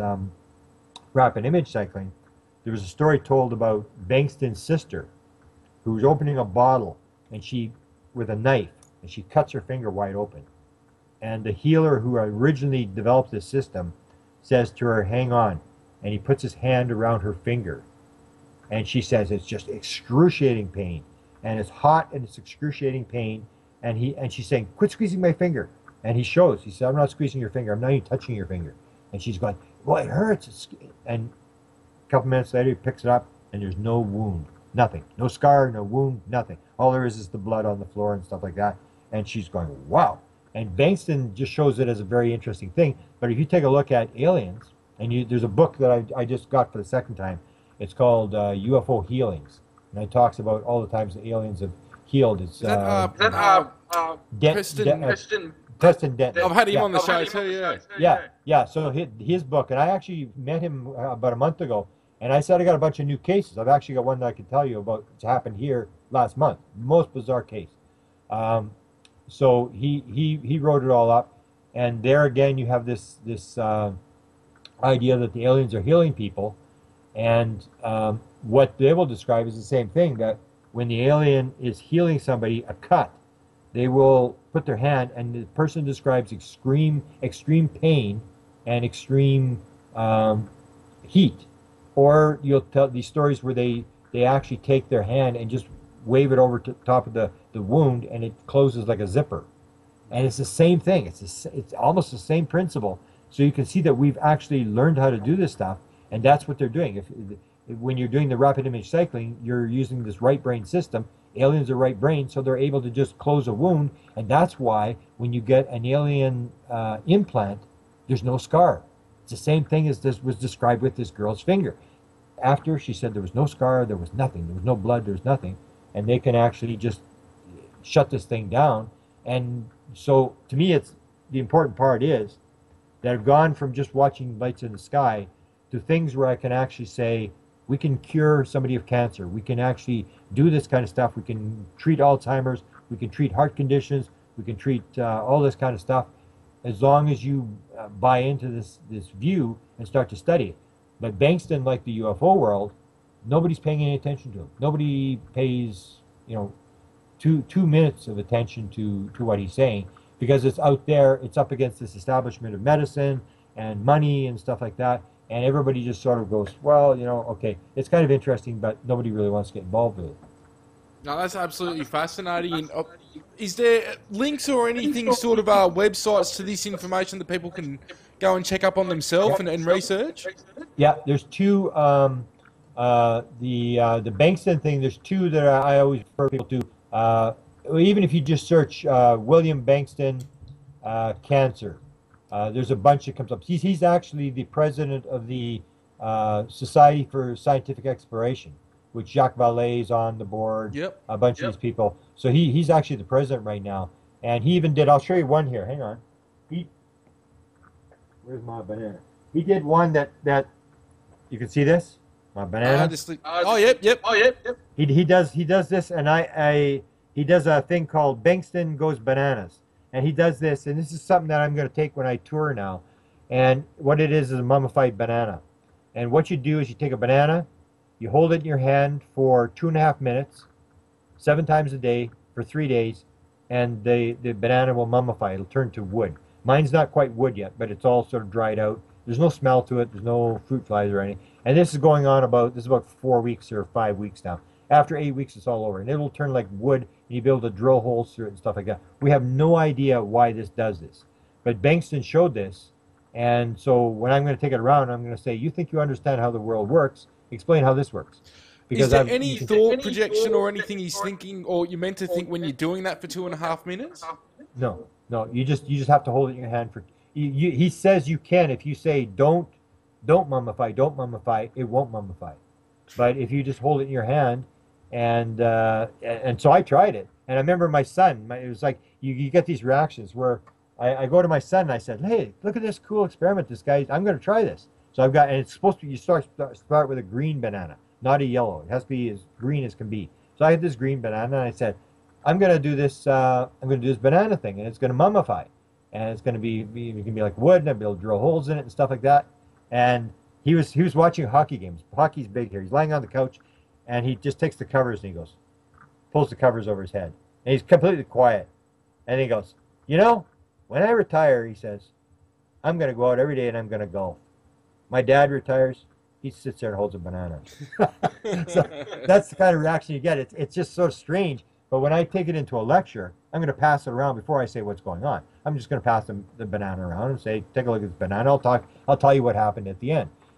S3: rapid image cycling. There was a story told about Bengtson's sister, who was opening a bottle, and she, with a knife, and she cuts her finger wide open. And the healer who originally developed this system says to her, hang on. And he puts his hand around her finger. And she says it's just excruciating pain. And it's hot and it's excruciating pain. And she's saying, quit squeezing my finger. And he shows. He said, I'm not squeezing your finger. I'm not even touching your finger. And she's going, well, it hurts. And couple minutes later, he picks it up, and there's no wound, nothing, no scar, no wound, nothing. All there is the blood on the floor and stuff like that. And she's going, wow. And Bankston just shows it as a very interesting thing. But if you take a look at aliens, and there's a book that I just got for the second time. It's called UFO Healings, and it talks about all the times the aliens have healed. It's Preston Denton.
S1: I've had him on the show too.
S3: Yeah. So his book, and I actually met him about a month ago, and I said I got a bunch of new cases. I've actually got one that I can tell you about. It's happened here last month. Most bizarre case. So he wrote it all up, and there again you have this idea that the aliens are healing people, and what they will describe is the same thing, that when the alien is healing somebody a cut, they will put their hand, and the person describes extreme pain and extreme heat. Or you'll tell these stories where they actually take their hand and just wave it over to the top of the wound, and it closes like a zipper. And it's the same thing. It's almost the same principle. So you can see that we've actually learned how to do this stuff, and that's what they're doing. When you're doing the rapid image cycling, you're using this right brain system. Aliens are right brain, so they're able to just close a wound, and that's why when you get an alien implant, there's no scar. It's the same thing as this was described with this girl's finger. After, she said there was no scar, there was nothing, there was no blood, there was nothing, and they can actually just shut this thing down. And so to me, it's the important part is that I've gone from just watching lights in the sky to things where I can actually say, we can cure somebody of cancer. We can actually do this kind of stuff. We can treat Alzheimer's. We can treat heart conditions. We can treat all this kind of stuff, as long as you buy into this view and start to study it. But Bankston, like the UFO world, nobody's paying any attention to him. Nobody pays, 2 minutes of attention to what he's saying, because it's out there. It's up against this establishment of medicine and money and stuff like that. And everybody just sort of goes, well, okay, it's kind of interesting, but nobody really wants to get involved with it.
S1: No, that's absolutely fascinating. Is there links or anything, sort of websites to this information that people can go and check up on themselves and research?
S3: Yeah, there's 2. The Bankston thing, there's 2 that I always refer people to. Even if you just search William Bankston cancer, there's a bunch that comes up. He's actually the president of the Society for Scientific Exploration, which Jacques Vallée is on the board.
S1: Yep.
S3: A bunch of these people. So he's actually the president right now. And he even did, I'll show you one here. Hang on. Where's my banana? He did one that you can see this? My banana?
S1: Yep.
S3: He does this, and he does a thing called Bankston Goes Bananas. And he does this, and this is something that I'm going to take when I tour now. And what it is a mummified banana. And what you do is you take a banana, you hold it in your hand for 2.5 minutes, 7 times a day for 3 days, and the banana will mummify. It'll turn to wood. Mine's not quite wood yet, but it's all sort of dried out. There's no smell to it. There's no fruit flies or anything. And this is going on about 4 weeks or 5 weeks now. After 8 weeks, it's all over, and it'll turn like wood, and you'll be able to drill holes through it and stuff like that. We have no idea why this does this, but Bankston showed this, and so when I'm going to take it around, I'm going to say, you think you understand how the world works? Explain how this works.
S1: Because is there any thought projection or anything he's thinking, or you're meant to think when you're doing that for 2.5 minutes?
S3: No. You just have to hold it in your hand for. He says you can. If you say don't mummify, it won't mummify. But if you just hold it in your hand, and so I tried it, and I remember my son. It was like you get these reactions where I go to my son and I said, hey, look at this cool experiment. This guy, I'm going to try this. So I've got, and it's supposed to. You start with a green banana, not a yellow. It has to be as green as can be. So I had this green banana, and I said, I'm going to do this. I'm going to do this banana thing, and it's going to mummify, and it's going to be like wood, and I'll be able to drill holes in it and stuff like that. And he was watching hockey games. Hockey's big here. He's lying on the couch, and he just takes the covers and he pulls the covers over his head, and he's completely quiet. And he goes, when I retire, he says, I'm going to go out every day and I'm going to golf. My dad retires. He sits there and holds a banana. So that's the kind of reaction you get. It's just so strange. But when I take it into a lecture, I'm going to pass it around before I say what's going on. I'm just going to pass the banana around and say, take a look at this banana. I'll tell you what happened at the end.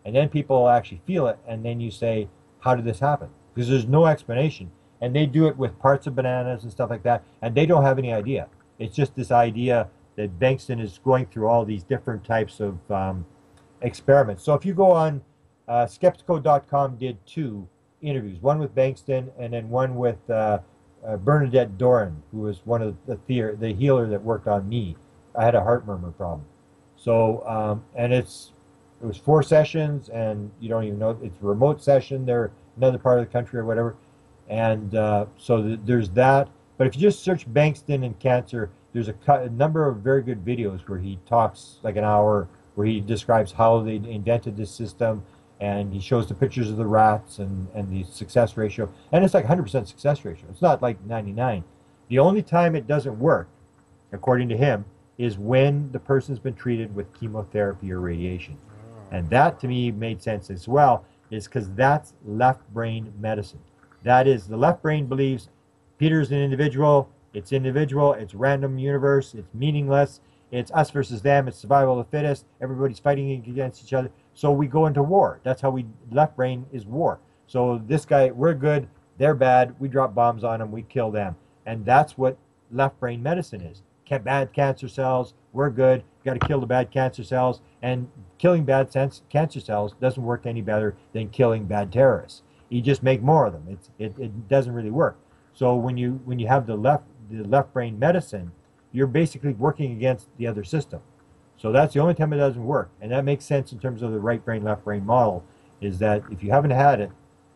S3: And then people actually feel it, and then you say, how did this happen? Because there's no explanation. And they do it with parts of bananas and stuff like that, and they don't have any idea. It's just this idea that Bankston is going through all these different types of experiments. So if you go on, Skeptico.com did 2 interviews, one with Bankston and then one with Bernadette Doran, who was one of the healer that worked on me. I had a heart murmur problem. So, and it was 4 sessions, and you don't even know, it's a remote session. They're another part of the country or whatever. And so there's that. But if you just search Bankston and cancer, there's a number of very good videos where he talks like an hour, where he describes how they invented this system, and he shows the pictures of the rats and the success ratio. And it's like 100% success ratio. It's not like 99. The only time it doesn't work, according to him, is when the person's been treated with chemotherapy or radiation. And that, to me, made sense as well, is because that's left brain medicine. That is, the left brain believes Peter's an individual, it's random universe, it's meaningless, it's us versus them, it's survival of the fittest, everybody's fighting against each other. So we go into war. That's how left brain is war. So this guy, we're good, they're bad, we drop bombs on them, we kill them. And that's what left brain medicine is. Bad cancer cells, we're good, got to kill the bad cancer cells. And killing bad cancer cells doesn't work any better than killing bad terrorists. You just make more of them. It doesn't really work. So when you have the left brain medicine, you're basically working against the other system. So that's the only time it doesn't work. And that makes sense in terms of the right brain, left brain model, is that if you haven't had it,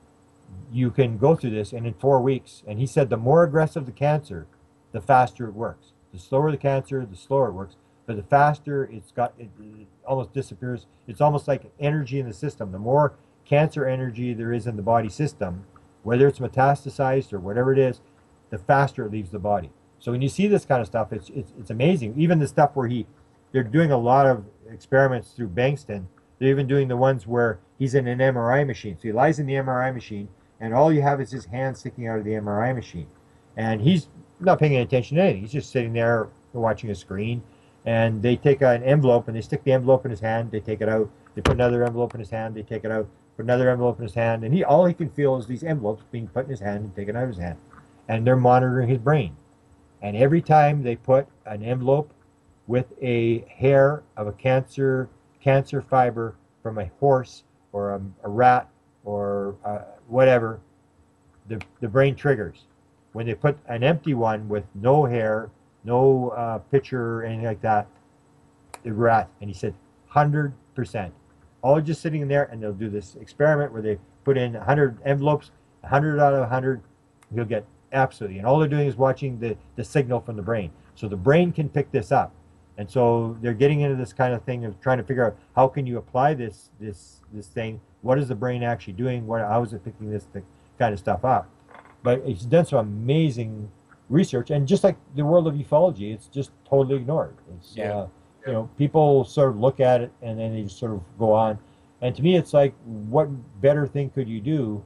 S3: you can go through this, and in 4 weeks, and he said the more aggressive the cancer, the faster it works. The slower the cancer, the slower it works. But the faster it almost disappears. It's almost like energy in the system. The more cancer energy there is in the body system, whether it's metastasized or whatever it is, the faster it leaves the body. So when you see this kind of stuff, it's amazing. Even the stuff where they're doing a lot of experiments through Bankston. They're even doing the ones where he's in an MRI machine. So he lies in the MRI machine, and all you have is his hand sticking out of the MRI machine. And he's not paying any attention to anything. He's just sitting there watching a screen. And they take an envelope, and they stick the envelope in his hand. They take it out. They put another envelope in his hand. They take it out. Put another envelope in his hand. And all he can feel is these envelopes being put in his hand and taken out of his hand. And they're monitoring his brain. And every time they put an envelope with a hair of a cancer fiber from a horse or a rat or whatever, the brain triggers. When they put an empty one with no hair, no picture or anything like that, the rat, and he said 100%. All just sitting in there, and they'll do this experiment where they put in 100 envelopes, 100 out of 100, he'll get absolutely. And all they're doing is watching the signal from the brain. So the brain can pick this up. And so they're getting into this kind of thing of trying to figure out how can you apply this thing? What is the brain actually doing? How is it picking this kind of stuff up? But it's done some amazing research, and just like the world of ufology, it's just totally ignored. It's people sort of look at it and then they just sort of go on. And to me, it's like, what better thing could you do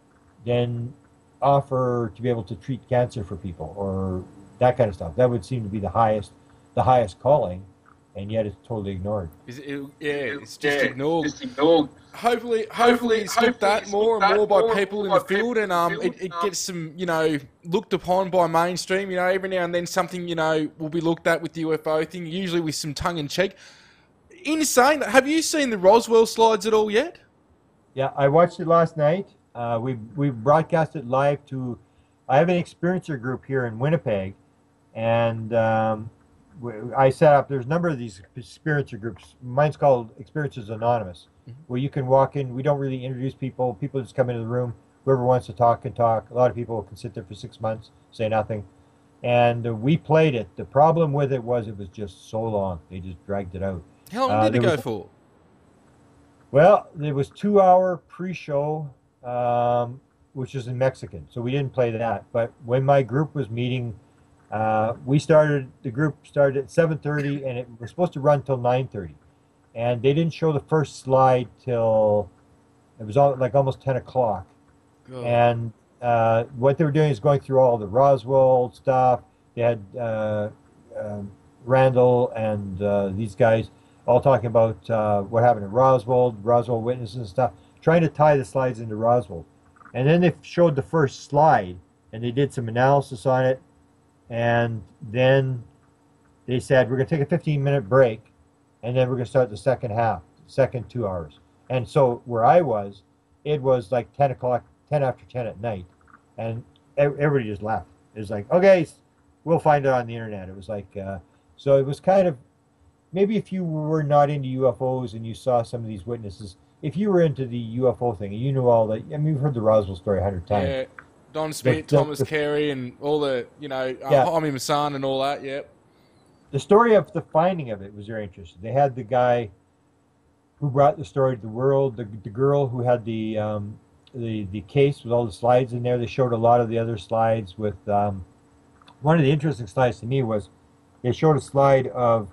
S3: than offer to be able to treat cancer for people or that kind of stuff? That would seem to be the highest calling, and yet it's totally ignored.
S1: It's just ignored. Hopefully it's looked at more and more by people in the field, and it gets some, looked upon by mainstream. Every now and then something, will be looked at with the UFO thing, usually with some tongue in cheek. In saying that, have you seen the Roswell slides at all yet?
S3: Yeah, I watched it last night. We broadcast it live to. I have an experiencer group here in Winnipeg, and I set up. There's a number of these experiencer groups. Mine's called Experiencers Anonymous, where you can walk in. We don't really introduce people. People just come into the room. Whoever wants to talk can talk. A lot of people can sit there for 6 months, say nothing. And we played it. The problem with it was just so long. They just dragged it out.
S1: How long did it go for?
S3: Well, there was 2-hour pre-show, which was in Mexican, so we didn't play that. But when my group was meeting, the group started at 7:30, and it was supposed to run till 9:30. And they didn't show the first slide till it was almost 10 o'clock. Oh. And what they were doing is going through all the Roswell stuff. They had Randall and these guys. all talking about what happened at Roswell, Roswell witnesses and stuff, trying to tie the slides into Roswell. And then they showed the first slide, and they did some analysis on it, and then they said, we're going to take a 15-minute break, and then we're going to start the second half, second 2 hours. And so where I was, it was like 10 o'clock, 10 after 10 at night, and everybody just left. It was like, okay, we'll find it on the internet. It was like, so it was kind of, maybe if you were not into UFOs and you saw some of these witnesses, if you were into the UFO thing and you knew all that, I mean, you've heard the Roswell story 100 times.
S1: Yeah, Don Smith, Thomas Carey, and all the, Jaime Maussan and all that, yep.
S3: The story of the finding of it was very interesting. They had the guy who brought the story to the world, the girl who had the case with all the slides in there. They showed a lot of the other slides with, one of the interesting slides to me was, they showed a slide of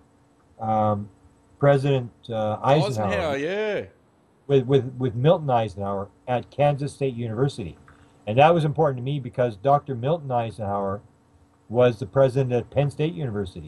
S3: President Eisenhower,
S1: yeah,
S3: with Milton Eisenhower at Kansas State University. And that was important to me because Dr. Milton Eisenhower was the president at Penn State University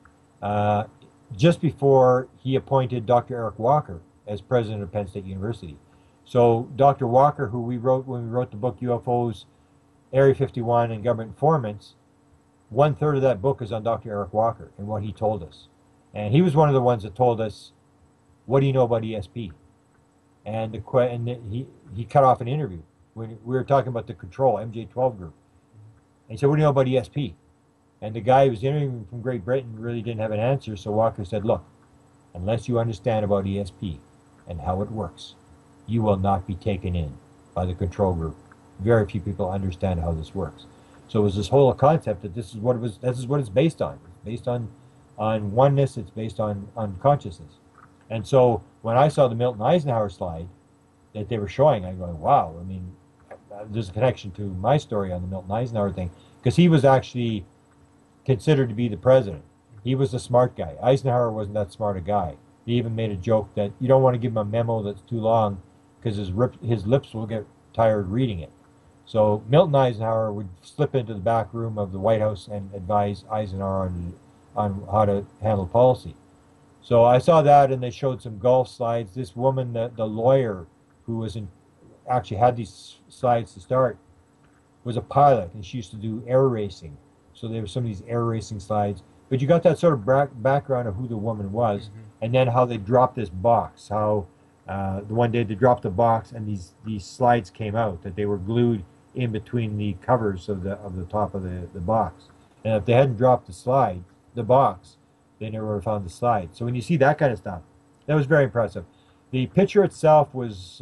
S3: just before he appointed Dr. Eric Walker as president of Penn State University. So Dr. Walker, who we wrote when we wrote the book UFOs, Area 51 and Government Informants, 1/3 of that book is on Dr. Eric Walker and what he told us. And he was one of the ones that told us, what do you know about ESP? And he cut off an interview when we were talking about the control, MJ-12 group. And he said, what do you know about ESP? And the guy who was interviewing from Great Britain really didn't have an answer, so Walker said, look, unless you understand about ESP and how it works, you will not be taken in by the control group. Very few people understand how this works. So it was this whole concept that this is what it's based on. It's based on oneness, it's based on consciousness. And so when I saw the Milton Eisenhower slide that they were showing, I'm going, wow, I mean, there's a connection to my story on the Milton Eisenhower thing, because he was actually considered to be the president. He was a smart guy. Eisenhower wasn't that smart a guy. He even made a joke that you don't want to give him a memo that's too long because his lips will get tired reading it. So Milton Eisenhower would slip into the back room of the White House and advise Eisenhower on how to handle policy. So I saw that, and they showed some golf slides. This woman, the lawyer who actually had these slides to start, was a pilot, and she used to do air racing. So there were some of these air racing slides. But you got that sort of background of who the woman was, and then how they dropped this box, how the one day they dropped the box and these slides came out, that they were glued in between the covers of the top of the box. And if they hadn't dropped the box, they never would have found the slide. So when you see that kind of stuff, that was very impressive. The picture itself was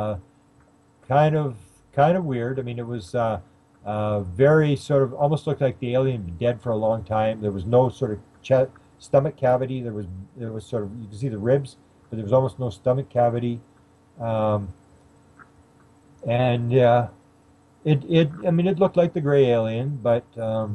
S3: kind of weird. I mean, it was very sort of, almost looked like the alien had been dead for a long time. There was no sort of stomach cavity. There was sort of, you can see the ribs, but there was almost no stomach cavity. It looked like the gray alien, but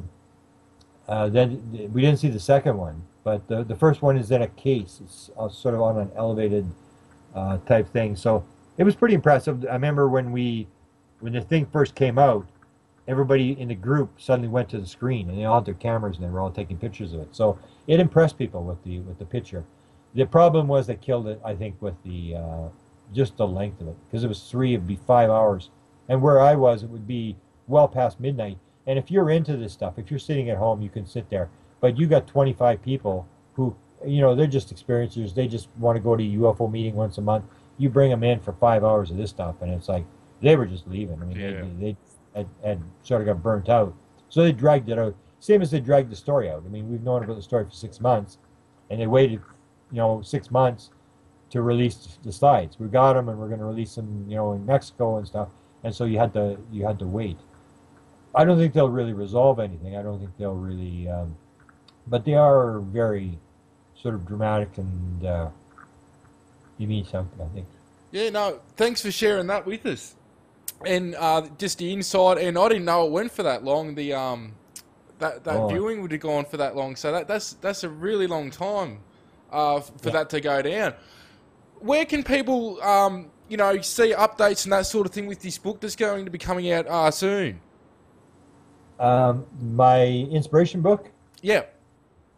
S3: then we didn't see the second one. But the first one is in a case. It's sort of on an elevated type thing. So it was pretty impressive. I remember when the thing first came out, everybody in the group suddenly went to the screen, and they all had their cameras, and they were all taking pictures of it. So it impressed people with the picture. The problem was they killed it, I think, with the just the length of it, because it was it'd be 5 hours, and where I was, it would be well past midnight. And if you're into this stuff, if you're sitting at home, you can sit there. But you got 25 people who, they're just experiencers. They just want to go to a UFO meeting once a month. You bring them in for 5 hours of this stuff, and it's like they were just leaving. I mean, they had sort of got burnt out. So they dragged it out. Same as they dragged the story out. I mean, we've known about the story for 6 months, and they waited, 6 months to release the slides. We got them, and we're going to release them, in Mexico and stuff. And so you had to wait. I don't think they'll really resolve anything. I don't think they'll really, but they are very sort of dramatic, and you mean something, I think.
S1: Yeah, no, thanks for sharing that with us. And just the insight, and I didn't know it went for that long. The viewing would have gone for that long, so that's a really long time for that to go down. Where can people, see updates and that sort of thing with this book that's going to be coming out soon?
S3: My inspiration book?
S1: Yeah.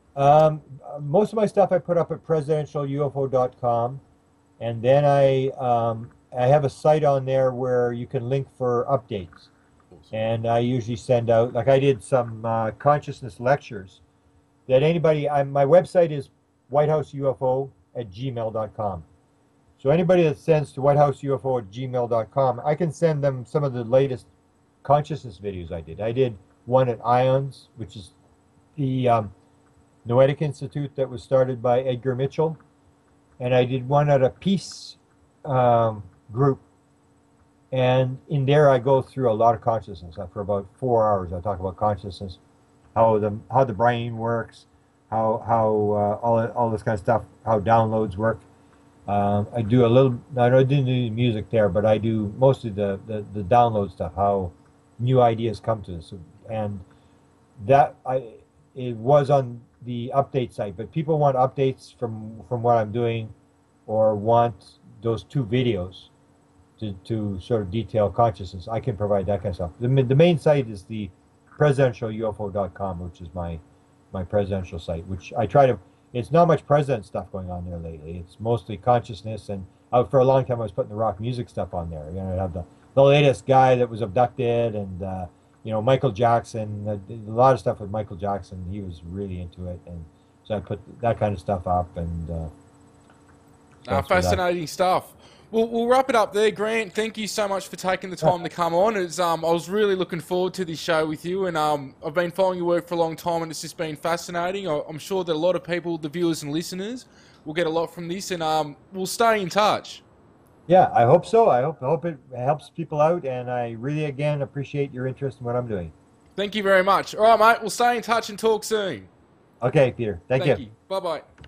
S3: Most of my stuff I put up at presidentialufo.com, and then I have a site on there where you can link for updates.
S1: Awesome.
S3: And I usually send out, like I did some consciousness lectures that anybody, my website is whitehouseufo@gmail.com. So anybody that sends to whitehouseufo@gmail.com, I can send them some of the latest consciousness videos I did. I did one at IONS, which is the Noetic Institute that was started by Edgar Mitchell. And I did one at a peace group. And in there, I go through a lot of consciousness. For about 4 hours, I talk about consciousness, how the brain works, how all this kind of stuff, how downloads work. I do a little. I don't do the music there, but I do mostly the download stuff, how new ideas come to us, and it was on the update site. But people want updates from what I'm doing, or want those 2 videos to sort of detail consciousness. I can provide that kind of stuff. The main site is the presidentialufo.com, which is my presidential site, which I try to. It's not much president stuff going on there lately. It's mostly consciousness, and for a long time I was putting the rock music stuff on there. You know, I have the latest guy that was abducted, and Michael Jackson. A lot of stuff with Michael Jackson. He was really into it, and so I put that kind of stuff up. And
S1: fascinating stuff. We'll wrap it up there, Grant. Thank you so much for taking the time to come on. It's I was really looking forward to this show with you, and I've been following your work for a long time, and it's just been fascinating. I'm sure that a lot of people, the viewers and listeners, will get a lot from this, and we'll stay in touch.
S3: Yeah, I hope so. I hope it helps people out, and I really, again, appreciate your interest in what I'm doing.
S1: Thank you very much. All right, mate. We'll stay in touch and talk soon.
S3: Okay, Peter. Thank you.
S1: Bye-bye.